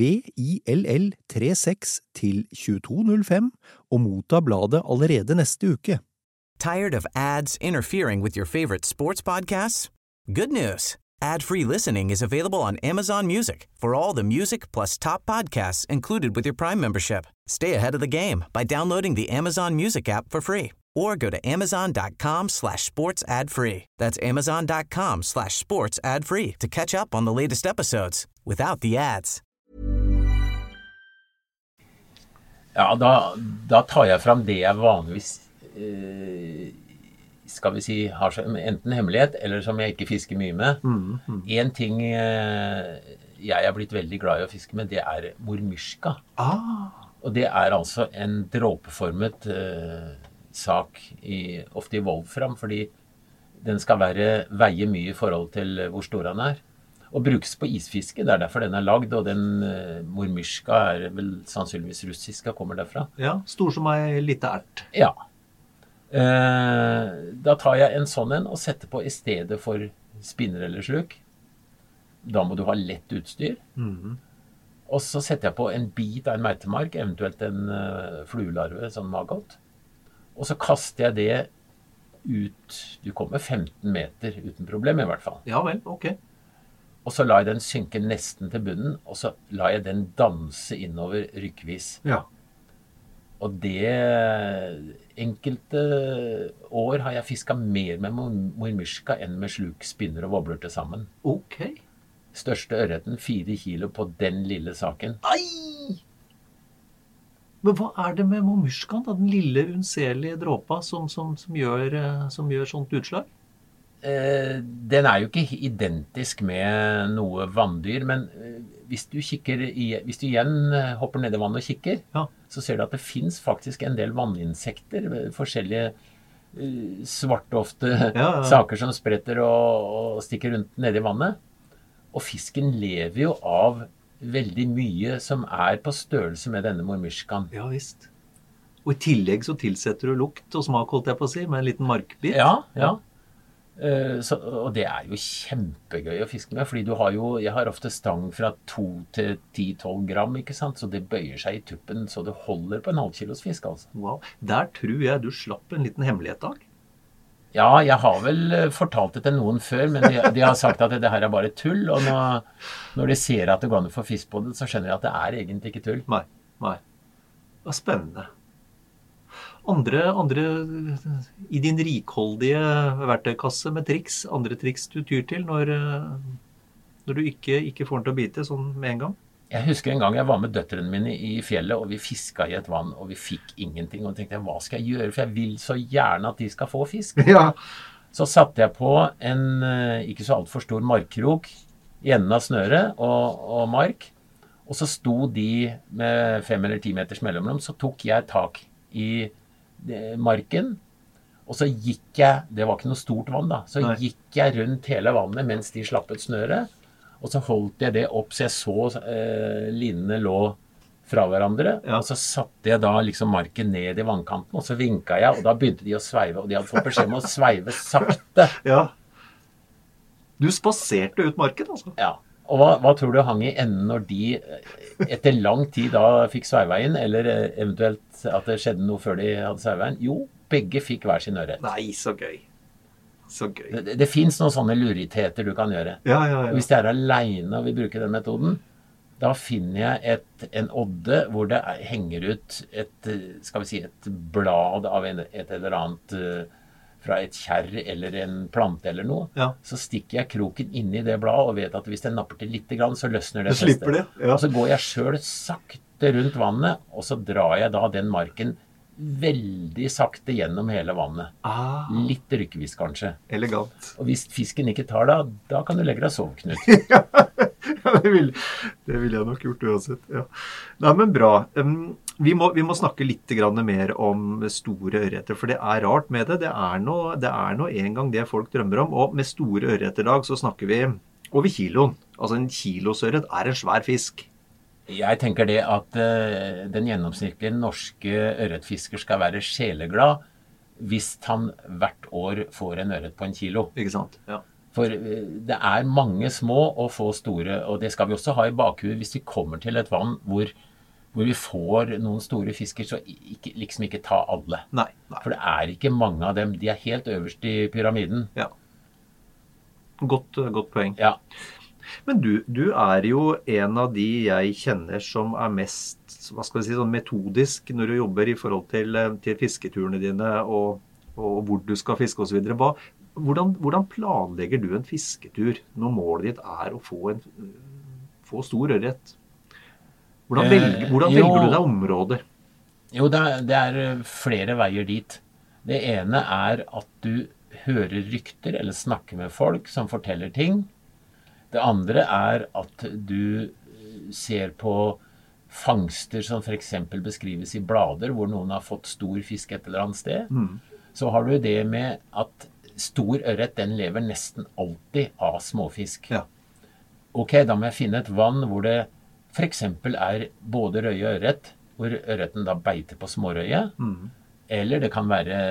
S3: VILL36 til 2205 og motta bladet allerede neste uke.
S6: Tired of ads interfering with your favorite sports podcasts? Good news! Ad-free listening is available on Amazon Music for all the music plus top podcasts included with your Prime membership. Stay ahead of the game by downloading the Amazon Music app for free or go to amazon.com/sports ad-free. That's amazon.com/sports ad-free to catch up on the latest episodes without the ads.
S2: Ja, da tar jeg frem det jeg vanligvis skal vi si, har enten hemmelighet, eller som jeg ikke fisker mye med. En ting jeg er blitt veldig glad i å fiske med, det er mormyrska. Og det er altså en dråpeformet sak, ofte i wolfram, fordi den skal veie mye i forhold til hvor stor den er. Og brukes på isfiske, det er derfor den er lagd, og den mormyrska er vel sannsynligvis russisk, kommer derfra.
S1: Ja, stor som ei lite ert.
S2: Ja. Da tar jeg en sånn en og setter på i stedet for spinner eller sluk. Da må du ha lett utstyr. Og så setter jeg på en bit av en meitemark, eventuelt en fluelarve, sånn maggot. Og så kaster jeg det ut, du kommer 15 meter uten problem i hvert fall.
S1: Ja vel, ok.
S2: og så lar jeg den synke nesten til bunnen, og så lar jeg den danse innover rykkvis.
S1: Ja.
S2: Og det enkelte år har jeg fisket mer med mormyrska enn med sluk, spinner og wobbler til sammen.
S1: Ok.
S2: Største ørreten 4 kilo på den lille saken.
S1: Ai! Men hva det med mormyrskan, da? Den lille, unnselige dråpa som gjør sånt utslag?
S2: Den jo ikke identisk med noe vanndyr, men hvis du igjen hopper ned i vannet og kikker,
S1: ja.
S2: Så ser du at det finnes faktisk en del vanninsekter, forskjellige svarte ofte saker som spretter og stikker rundt nede i vannet. Og fisken lever jo av veldig mye som på størrelse med denne mormyrskan.
S1: Ja, visst. Og i tillegg så tilsetter du lukt og smak, holdt jeg på å si, med en liten markbit.
S2: Ja. Og det jo kjempegøy å fiske med, fordi jeg har ofte stang fra 2 til 10-12 gram, ikke sant? Så det bøyer seg i tuppen, så det holder på en halvkilos fisk, altså.
S1: Wow. Der tror jeg du slapp en liten hemmelighet, Dag.
S2: Ja, jeg har vel fortalt det til noen før, men de har sagt at det her bare tull, og når de ser at det går an å få fisk på det, så skjønner de at det egentlig ikke tull.
S1: Nei. Det var spennende. Andre i din rikholdige verktøykasse med triks, andre triks du tyr til når du ikke får den til å bite sånn med en gang?
S2: Jeg husker en gang jeg var med døtrene mine i fjellet, og vi fisket i et vann, og vi fikk ingenting. Og tenkte, hva skal jeg gjøre? For jeg vil så gjerne at de skal få fisk.
S1: Ja.
S2: Så satte jeg på en ikke så alt for stor markkrok i enden av snøret og mark, og så sto de med 5 eller 10 meters mellomrom, så tok jeg tak i marken, og så gikk jeg, det var ikke noe stort vann da, så gikk jeg rundt hele vannet mens de slappet snøret, og så holdt jeg det opp så jeg så linene lå fra hverandre, og så satte jeg da liksom marken ned i vannkanten, og så vinket jeg, og da begynte de å sveive, og de hadde fått beskjed om å sveive sakte.
S1: Ja. Du spaserte ut marken, altså?
S2: Ja. Og hva tror du hang i enden når de etter lang tid da fikk sveiva inn, eller eventuelt at det skjedde noe før de hadde sveiva inn? Jo, begge fikk hver sin ørret.
S1: Nei, så gøy. Så gøy.
S2: Det finnes noen sånne luriteter du kan gjøre.
S1: Ja.
S2: Og hvis jeg alene og vil bruke den metoden, da finner jeg en odde hvor det henger ut et blad av et eller annet fra et kjerr eller en plante eller noe.
S1: Ja.
S2: Så stikker jeg kroken inn i det bladet og vet at hvis den napper til litt grann, så løsner det.
S1: Du slipper det, ja.
S2: Og så går jeg selv sakte rundt vannet, og så drar jeg da den marken veldig sakte gjennom hele vannet. Litt rykkevis kanskje.
S1: Elegant.
S2: Og hvis fisken ikke tar da kan du legge deg soveknut.
S1: Ja, det vil jeg nok gjort uansett. Ja. Nei, men bra. Vi må snakke litt mer om store ørreter, for det rart med det. Det nå en gang det folk drømmer om, og med store ørreter i dag så snakker vi over kiloen. Altså en kilosørret en svær fisk.
S2: Jeg tenker det at den gjennomsnittlige norske ørretfisker skal være sjeleglad hvis han hvert år får en ørret på 1 kilo.
S1: Ikke sant? Ja.
S2: For det mange små og få store, og det skal vi også ha i bakhuet hvis vi kommer til et vann hvor vi får noen store fisker, så liksom ikke ta alle.
S1: Nei.
S2: For det ikke mange av dem. De helt øverst i pyramiden.
S1: Ja. Godt poeng.
S2: Ja.
S1: Men du jo en av de jeg kjenner som mest, hva skal vi si, sånn metodisk når du jobber i forhold til fisketurene dine og hvor du skal fiske og så videre. Hvordan planlegger du en fisketur når målet ditt å få stor ørret? Hvordan velger du deg områder?
S2: Jo, det flere veier dit. Det ene at du hører rykter eller snakker med folk som forteller ting. Det andre at du ser på fangster som for eksempel beskrives i blader, hvor noen har fått stor fisk et eller annet sted. Så har du det med at stor ørret, den lever nesten alltid av småfisk.
S1: Ja.
S2: Ok, da må jeg finne et vann hvor det for eksempel både røye og ørret, hvor ørreten da beiter på smårøye, eller det kan være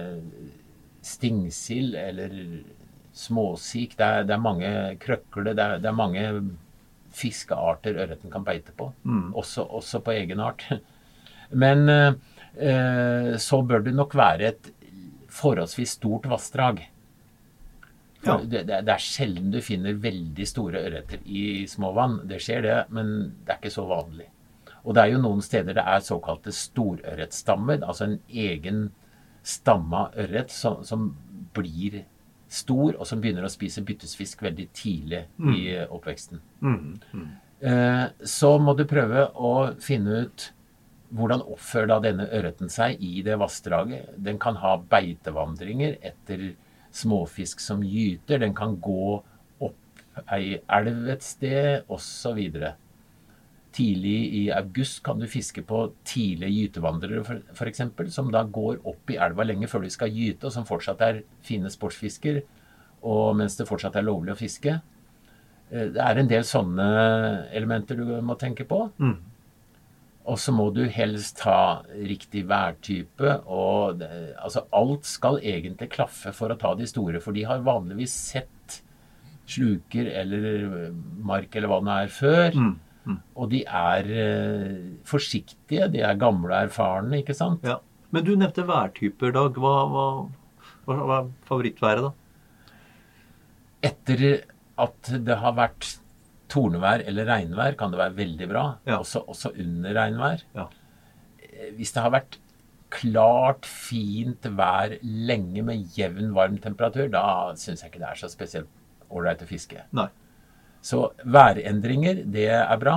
S2: stingsild eller småsik, det mange krøkler, det mange fiskearter ørreten kan beite på, også på egen art. Men så bør det nok være et forholdsvis stort vassdrag.
S1: Ja.
S2: Det sjelden du finner veldig store ørreter i små vann. Det skjer det, men det ikke så vanlig. Og det jo noen steder det såkalte storørretstammer, altså en egen stamma ørret som blir stor, og som begynner å spise byttesfisk veldig tidlig i oppveksten. Så må du prøve å finne ut hvordan oppfører da denne ørreten seg i det vassdraget. Den kan ha beitevandringer etter småfisk som gyter, den kan gå opp ei elv et sted, og så videre. Tidlig i august kan du fiske på tidlige gytevandrere, for eksempel, som da går opp i elva lenge før de skal gyte, og som fortsatt fine sportsfisker, og mens det fortsatt lovlig å fiske. Det en del sånne elementer du må tenke på. Og så må du helst ha riktig værtype, og altså alt skal egentlig klaffe for å ta de store, for de har vanligvis sett sluker eller mark eller hva det før, og de forsiktige, de gamle og erfarne, ikke sant?
S1: Ja. Men du nevnte værtyper, Dag. Hva favorittværet da?
S2: Etter at det har vært tornevær eller regnvær kan det være veldig bra, også under regnvær. Ja. Hvis det har vært klart, fint vær lenge med jevn varm temperatur, da synes jeg ikke det så spesielt ordentlig å fiske.
S1: Nei.
S2: Så værendringer, det bra.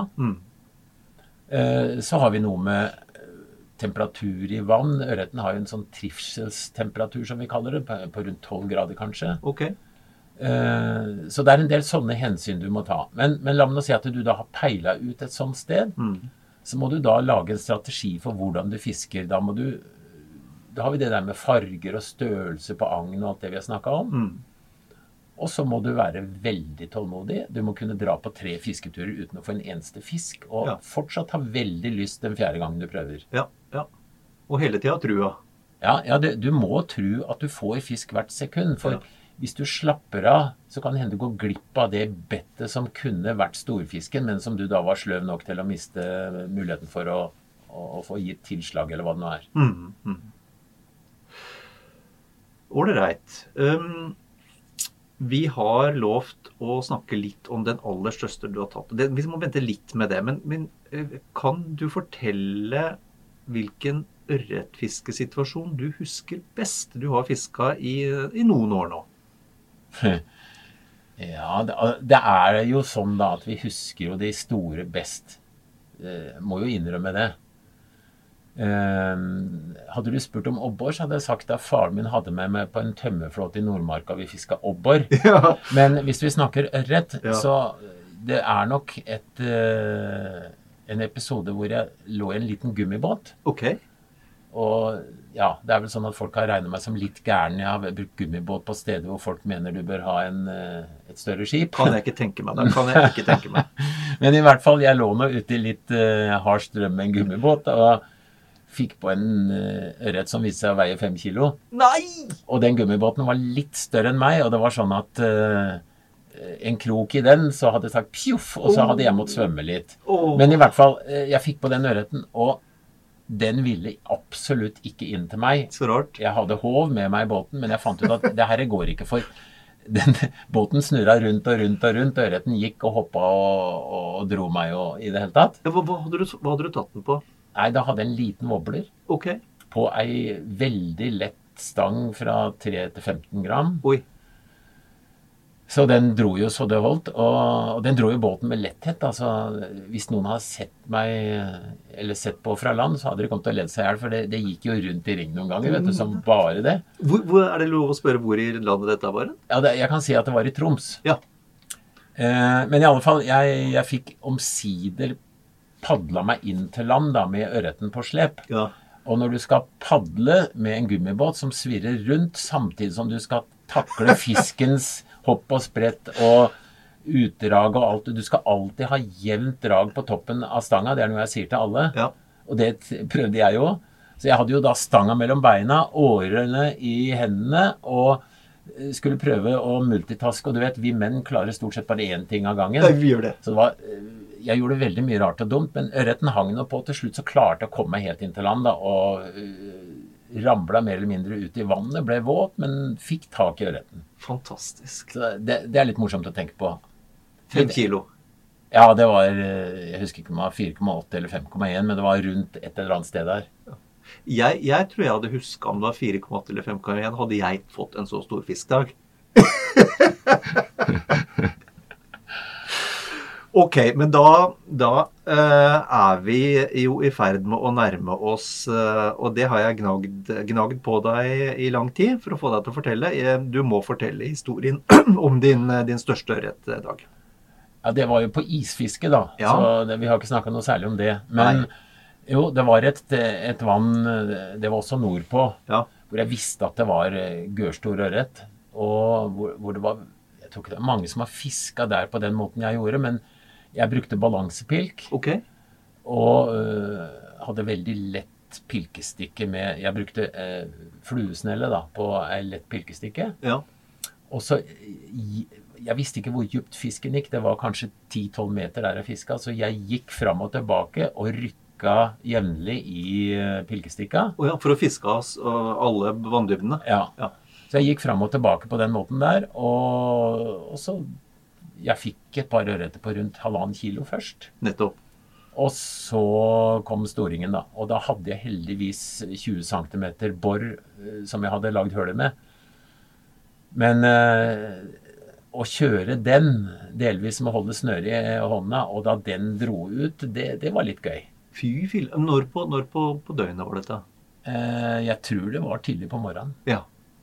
S2: Så har vi noe med temperatur i vann. Ørreten har jo en sånn trivselstemperatur, som vi kaller det, på rundt 12 grader kanskje.
S1: Ok.
S2: Så det en del sånne hensyn du må ta. Men la meg nå si at du da har peilet ut et sånt sted, så må du da lage en strategi for hvordan du fisker. Da har vi det der med farger og størrelse på agn og alt det vi har snakket om. Og så må du være veldig tålmodig. Du må kunne dra på 3 fisketurer uten å få en eneste fisk, og fortsatt ha veldig lyst den 4. gangen du prøver.
S1: Ja. Og hele tiden trua.
S2: Ja, du må tro at du får fisk hvert sekund, for hvis du slapper av, så kan det hende du gå glipp av det bettet som kunne vært storfisken, men som du da var sløv nok til å miste muligheten for å få gitt tilslag, eller hva det nå
S1: Ålreit. Vi har lovt å snakke litt om den aller største du har tatt. Vi må vente litt med det, men kan du fortelle hvilken ørretfiskesituasjon du husker best? Du har fisket i noen år nå.
S2: Ja, det jo sånn da at vi husker jo de store best. Må jo innrømme det. Hadde du spurt om obbor, så hadde jeg sagt at faren min hadde med meg på en tømmerflåte i Nordmarka vi fisket obbor. Ja. Men hvis vi snakker ørret, så det nok en episode hvor jeg lå i en liten gummibåt.
S1: Ok.
S2: Og ja, det vel sånn at folk har regnet meg som litt gæren. Jeg har brukt gummibåt på steder hvor folk mener du bør ha et større skip.
S1: Kan jeg ikke tenke meg det.
S2: Men i hvert fall, jeg lå nå ute i litt hard strøm med en gummibåt, og fikk på en ørret som viste seg å veie 5 kilo.
S1: Nei!
S2: Og den gummibåten var litt større enn meg, og det var sånn at en krok i den, så hadde jeg sagt pjuff, og så hadde jeg måttet svømme litt. Men i hvert fall, jeg fikk på den ørreten, og den ville absolutt ikke inn til meg.
S1: Så rart.
S2: Jeg hadde håv med meg i båten, men jeg fant ut at det her går ikke, for den båten snurret rundt og rundt og rundt, og ørreten gikk og hoppet og dro meg i det hele tatt.
S1: Ja, hva hadde du tatt den på?
S2: Nei, da hadde jeg en liten wobbler.
S1: Ok.
S2: På ei veldig lett stang fra 3 til 15 gram.
S1: Oi.
S2: Så den dro jo så det holdt, og den dro jo båten med letthet. Altså, hvis noen har sett meg, eller sett på fra land, så hadde de kommet til å lede seg ihjel, for det gikk jo rundt i ring noen ganger, vet du, som bare det.
S1: Hvor det lov å spørre hvor i landet dette var?
S2: Ja, jeg kan si at det var i Troms.
S1: Ja.
S2: Men i alle fall, jeg fikk omsider padla meg inn til land da, med ørreten på slep. Ja. Og når du skal padle med en gummibåt som svirrer rundt, samtidig som du skal takle fiskens hopp og sprett og utdrag og alt. Du skal alltid ha jevnt drag på toppen av stanga. Det noe jeg sier til alle. Ja. Og det prøvde jeg jo. Så jeg hadde jo da stanga mellom beina, årene i hendene, og skulle prøve å multitaske. Og du vet, vi menn klarer stort sett bare én ting av gangen.
S1: Ja, vi gjør det.
S2: Så jeg gjorde veldig mye rart og dumt, men ørreten hang nå på. Til slutt så klarte jeg å komme meg helt inn til land da, og ramla mer eller mindre ut i vannet, ble våt, men fikk tak i ørreten.
S1: Fantastisk.
S2: Så det litt morsomt å tenke på.
S1: 5 kilo.
S2: Ja, det var, jeg husker ikke om det var 4,8 eller 5,1, men det var rundt et eller annet sted der.
S1: Jeg tror jeg hadde husket om det var 4,8 eller 5,1, hadde jeg fått en så stor fiskdag. Ok, men da er vi jo i ferd med å nærme oss, og det har jeg gnagd på deg i lang tid for å få deg til å fortelle. Du må fortelle historien om din største ørret, Dag.
S2: Ja, det var jo på isfiske da,
S1: Ja.
S2: så vi har ikke snakket noe særlig om det. Men jo, det var et vann, det var også nordpå,
S1: Ja.
S2: hvor jeg visste at det var gørstor ørret, og hvor det var, jeg tror ikke det var mange som har fisket der på den måten jeg gjorde, men jeg brukte balansepilk,
S1: Ok.
S2: og hadde veldig lett pilkestikke med, jeg brukte fluesnelle da, på en lett pilkestikke.
S1: Ja.
S2: Og så, jeg visste ikke hvor djupt fisken gikk, det var kanskje 10-12 meter der jeg fisket, så jeg gikk fram og tilbake og rykka jevnlig i pilkestikka.
S1: Og ja, for å fiske oss alle vanndybdene.
S2: Ja.
S1: Ja.
S2: Så jeg gikk fram og tilbake på den måten der, og så, jeg fikk et par ørreter på rundt 1,5 kilo først.
S1: Nettopp.
S2: Og så kom storingen da, og da hadde jeg heldigvis 20 centimeter bor som jeg hadde lagd hølet med. Men å kjøre den, delvis med å holde snøret i hånda, og da den dro ut, det var litt gøy.
S1: Fy fil. Når på døgnet var dette?
S2: Jeg tror det var tidlig på morgenen.
S1: Ja.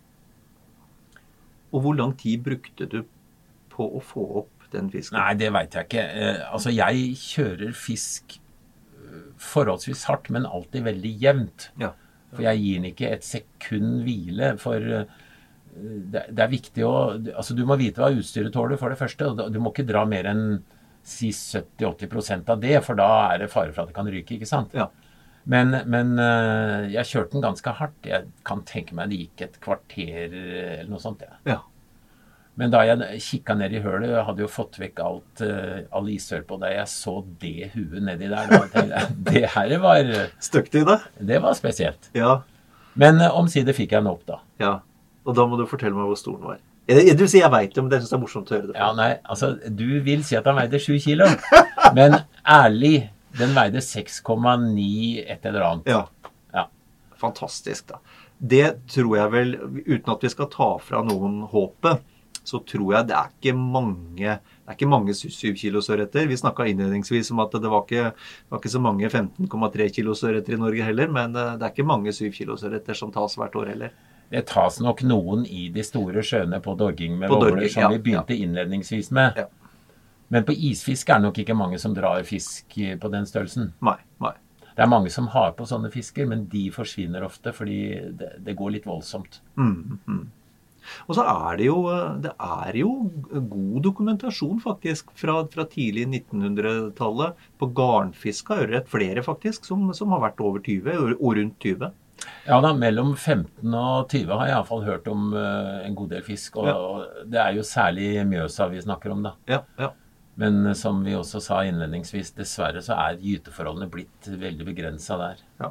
S1: Og hvor lang tid brukte du på å få opp den fisken?
S2: Nei, det vet jeg ikke. Altså, jeg kjører fisk forholdsvis hardt, men alltid veldig jevnt.
S1: Ja.
S2: For jeg gir den ikke et sekund hvile, for det viktig å... Altså, du må vite hva utstyret tåler for det første, og du må ikke dra mer enn si 70-80% av det, for da det fare for at det kan ryke, ikke sant?
S1: Ja.
S2: Men jeg kjørte den ganske hardt. Jeg kan tenke meg det gikk et kvarter eller noe sånt, ja.
S1: Ja.
S2: Men da jeg kikket ned i hølet, jeg hadde jo fått vekk all isør på det, jeg så det huet nedi der, da tenkte jeg, det her var...
S1: Støkt i det?
S2: Det var spesielt.
S1: Ja.
S2: Men omsider fikk jeg den opp da.
S1: Ja. Og da må du fortelle meg hvor stor den var. Jeg vil si jeg vet det, men det synes jeg er morsomt å høre det.
S2: Ja, nei, altså, du vil si at han veide 7 kilo, men ærlig, den veide 6,9 et eller annet.
S1: Ja.
S2: Ja.
S1: Fantastisk da. Det tror jeg vel, uten at vi skal ta fra noen håpet, så tror jeg det er ikke mange 7 kilos ørreter. Vi snakket innledningsvis om at det var ikke så mange 15,3 kilos ørreter i Norge heller, men det er ikke mange 7 kilos ørreter som tas hvert år heller.
S2: Det tas nok noen i de store sjøene på dorging med
S1: På
S2: våler,
S1: dorging,
S2: som
S1: ja,
S2: vi begynte innledningsvis med.
S1: Ja.
S2: Men på isfisk er det nok ikke mange som drar fisk på den størrelsen.
S1: Nei.
S2: Det er mange som har på sånne fisker, men de forsvinner ofte, fordi det går litt voldsomt.
S1: Og så er det jo god dokumentasjon faktisk fra tidlig 1900-tallet på garnfisk av ørret, flere faktisk, som har vært over 20, og rundt 20.
S2: Ja da, mellom 15 og 20 har jeg i hvert fall hørt om en god del fisk, og det er jo særlig Mjøsa vi snakker om da.
S1: Ja.
S2: Men som vi også sa innledningsvis, dessverre så er gyteforholdene blitt veldig begrenset der.
S1: Ja.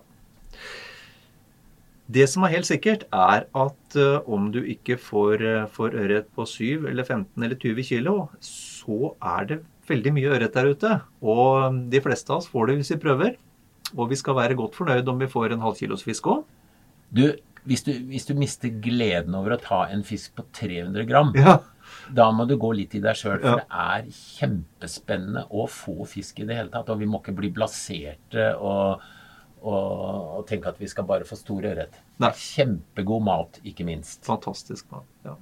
S1: Det som er helt sikkert er at om du ikke får ørret på 7 eller 15 eller 20 kilo, så er det veldig mye ørret der ute. Og de fleste av oss får det hvis vi prøver. Og vi skal være godt fornøyd om vi får en halv kilos fisk også.
S2: Du, hvis du mister gleden over å ta en fisk på 300 gram,
S1: Ja.
S2: da må du gå litt i deg selv, for
S1: Ja.
S2: det er kjempespennende å få fisk i det hele tatt, og vi må ikke bli blaserte og tenke at vi skal bare få stor ørret.
S1: Nei.
S2: Kjempegod mat, ikke minst.
S1: Fantastisk mat, ja.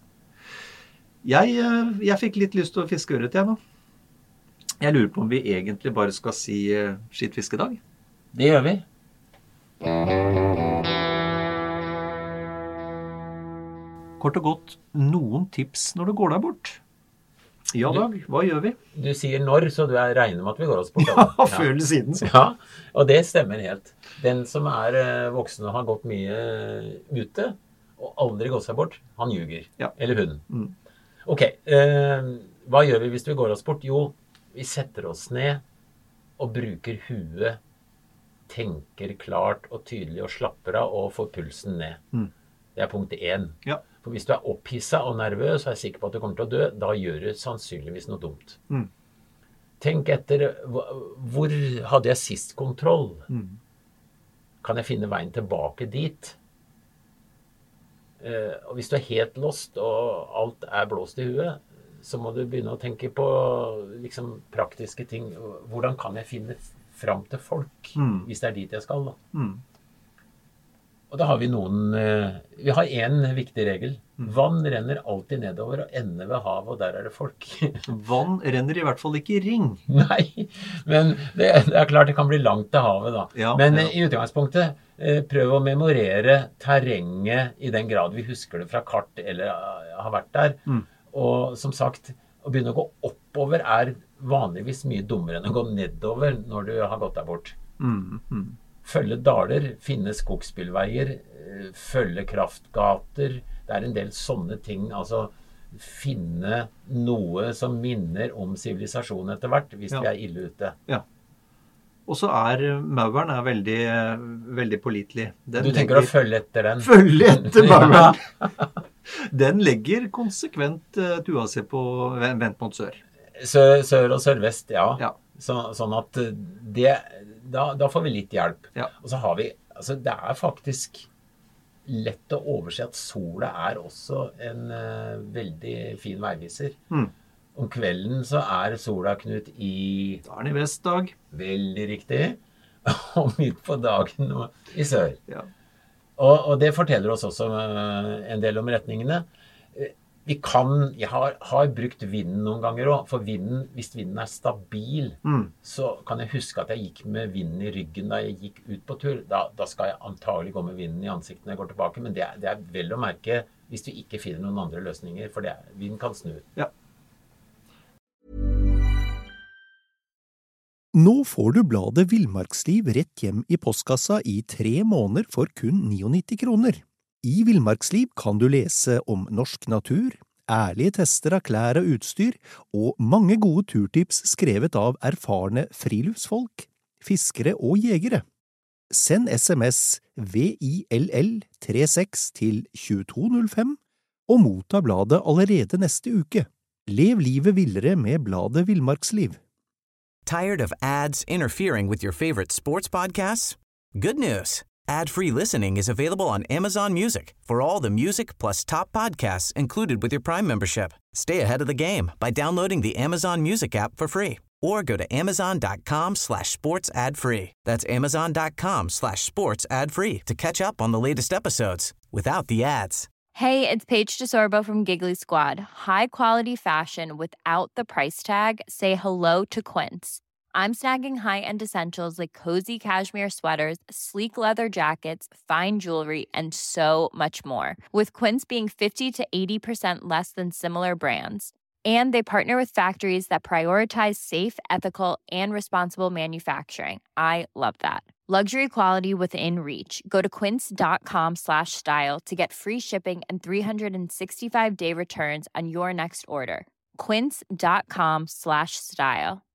S1: Jeg fikk litt lyst til å fiske ørret igjen nå. Jeg lurer på om vi egentlig bare skal si skitt fiskedag.
S2: Det gjør vi.
S1: Kort og godt, noen tips når du går deg bort. Ja, Dag, hva gjør vi?
S2: Du sier når, så du regner med at vi går oss på.
S1: Ja, før eller siden. Så.
S2: Ja, og det stemmer helt. Den som er voksen og har gått mye ute, og aldri gått seg bort, han ljuger.
S1: Ja.
S2: Eller hun. Ok, hva gjør vi hvis vi går oss bort? Jo, vi setter oss ned og bruker huet, tenker klart og tydelig og slapper av og får pulsen ned. Det er punkt 1.
S1: Ja.
S2: For hvis du er opphisset og nervøs, og er sikker på at du kommer til å dø, da gjør du sannsynligvis noe dumt. Tenk etter, hvor hadde jeg sist kontroll? Kan jeg finne veien tilbake dit? Og hvis du er helt lost, og alt er blåst i huet, så må du begynne å tenke på liksom, praktiske ting. Hvordan kan jeg finne fram til folk, hvis det er dit jeg skal? Da? Og da har vi vi har en viktig regel. Vann renner alltid nedover og ender ved havet, og der er det folk.
S1: Vann renner i hvert fall ikke i ring.
S2: Nei, men det er klart det kan bli langt til havet da.
S1: Ja,
S2: men i utgangspunktet, prøv å memorere terrenget i den grad vi husker det fra kart eller har vært der. Og som sagt, å begynne å gå oppover er vanligvis mye dummere enn å gå nedover når du har gått der bort. Følge daler, finne skogsbilveier, følge kraftgater. Det er en del sånne ting. Altså finne noe som minner om sivilisasjon etter hvert, hvis vi er ille ute.
S1: Ja. Og så mauren veldig, veldig pålitelig.
S2: Du tenker å følge etter den?
S1: Følge etter mauren! Den legger konsekvent tua si på vent mot sør.
S2: Sør og sørvest, ja. Sånn at da får vi litt hjelp. Og så har vi, altså det er faktisk lett å overse at sola også en veldig fin veiviser. Om kvelden så sola, Knut,
S1: Da den i vestdag.
S2: Veldig riktig. Og midt på dagen i sør. Og det forteller oss også en del om retningene. Jeg har brukt vinden noen ganger også, for hvis vinden stabil, så kan jeg huske at jeg gikk med vinden i ryggen da jeg gikk ut på tur. Da skal jeg antagelig gå med vinden i ansiktet når jeg går tilbake, men det er vel å merke hvis du ikke finner noen andre løsninger, for vinden kan snu.
S1: Ja.
S3: Nå får du bladet Villmarksliv rett hjem i postkassa i 3 måneder for kun 99 kroner. I Villmarksliv kan du lese om norsk natur, ærlige tester av klær og utstyr, og mange gode turtips skrevet av erfarne friluftsfolk, fiskere og jegere. Send SMS VILL36 til 2205 og motta bladet allerede neste uke. Lev livet villere med bladet Villmarksliv.
S6: Tired of ads interfering with your favorite sports podcasts? Good news! Ad-free listening is available on Amazon Music for all the music plus top podcasts included with your Prime membership. Stay ahead of the game by downloading the Amazon Music app for free or go to amazon.com/sports ad-free. That's amazon.com/sports ad-free to catch up on the latest episodes without the ads.
S7: Hey, it's Paige DeSorbo from Giggly Squad. High quality fashion without the price tag. Say hello to Quince. I'm snagging high-end essentials like cozy cashmere sweaters, sleek leather jackets, fine jewelry, and so much more. With Quince being 50 to 80% less than similar brands. And they partner with factories that prioritize safe, ethical, and responsible manufacturing. I love that. Luxury quality within reach. Go to quince.com/style to get free shipping and 365-day returns on your next order. Quince.com/style.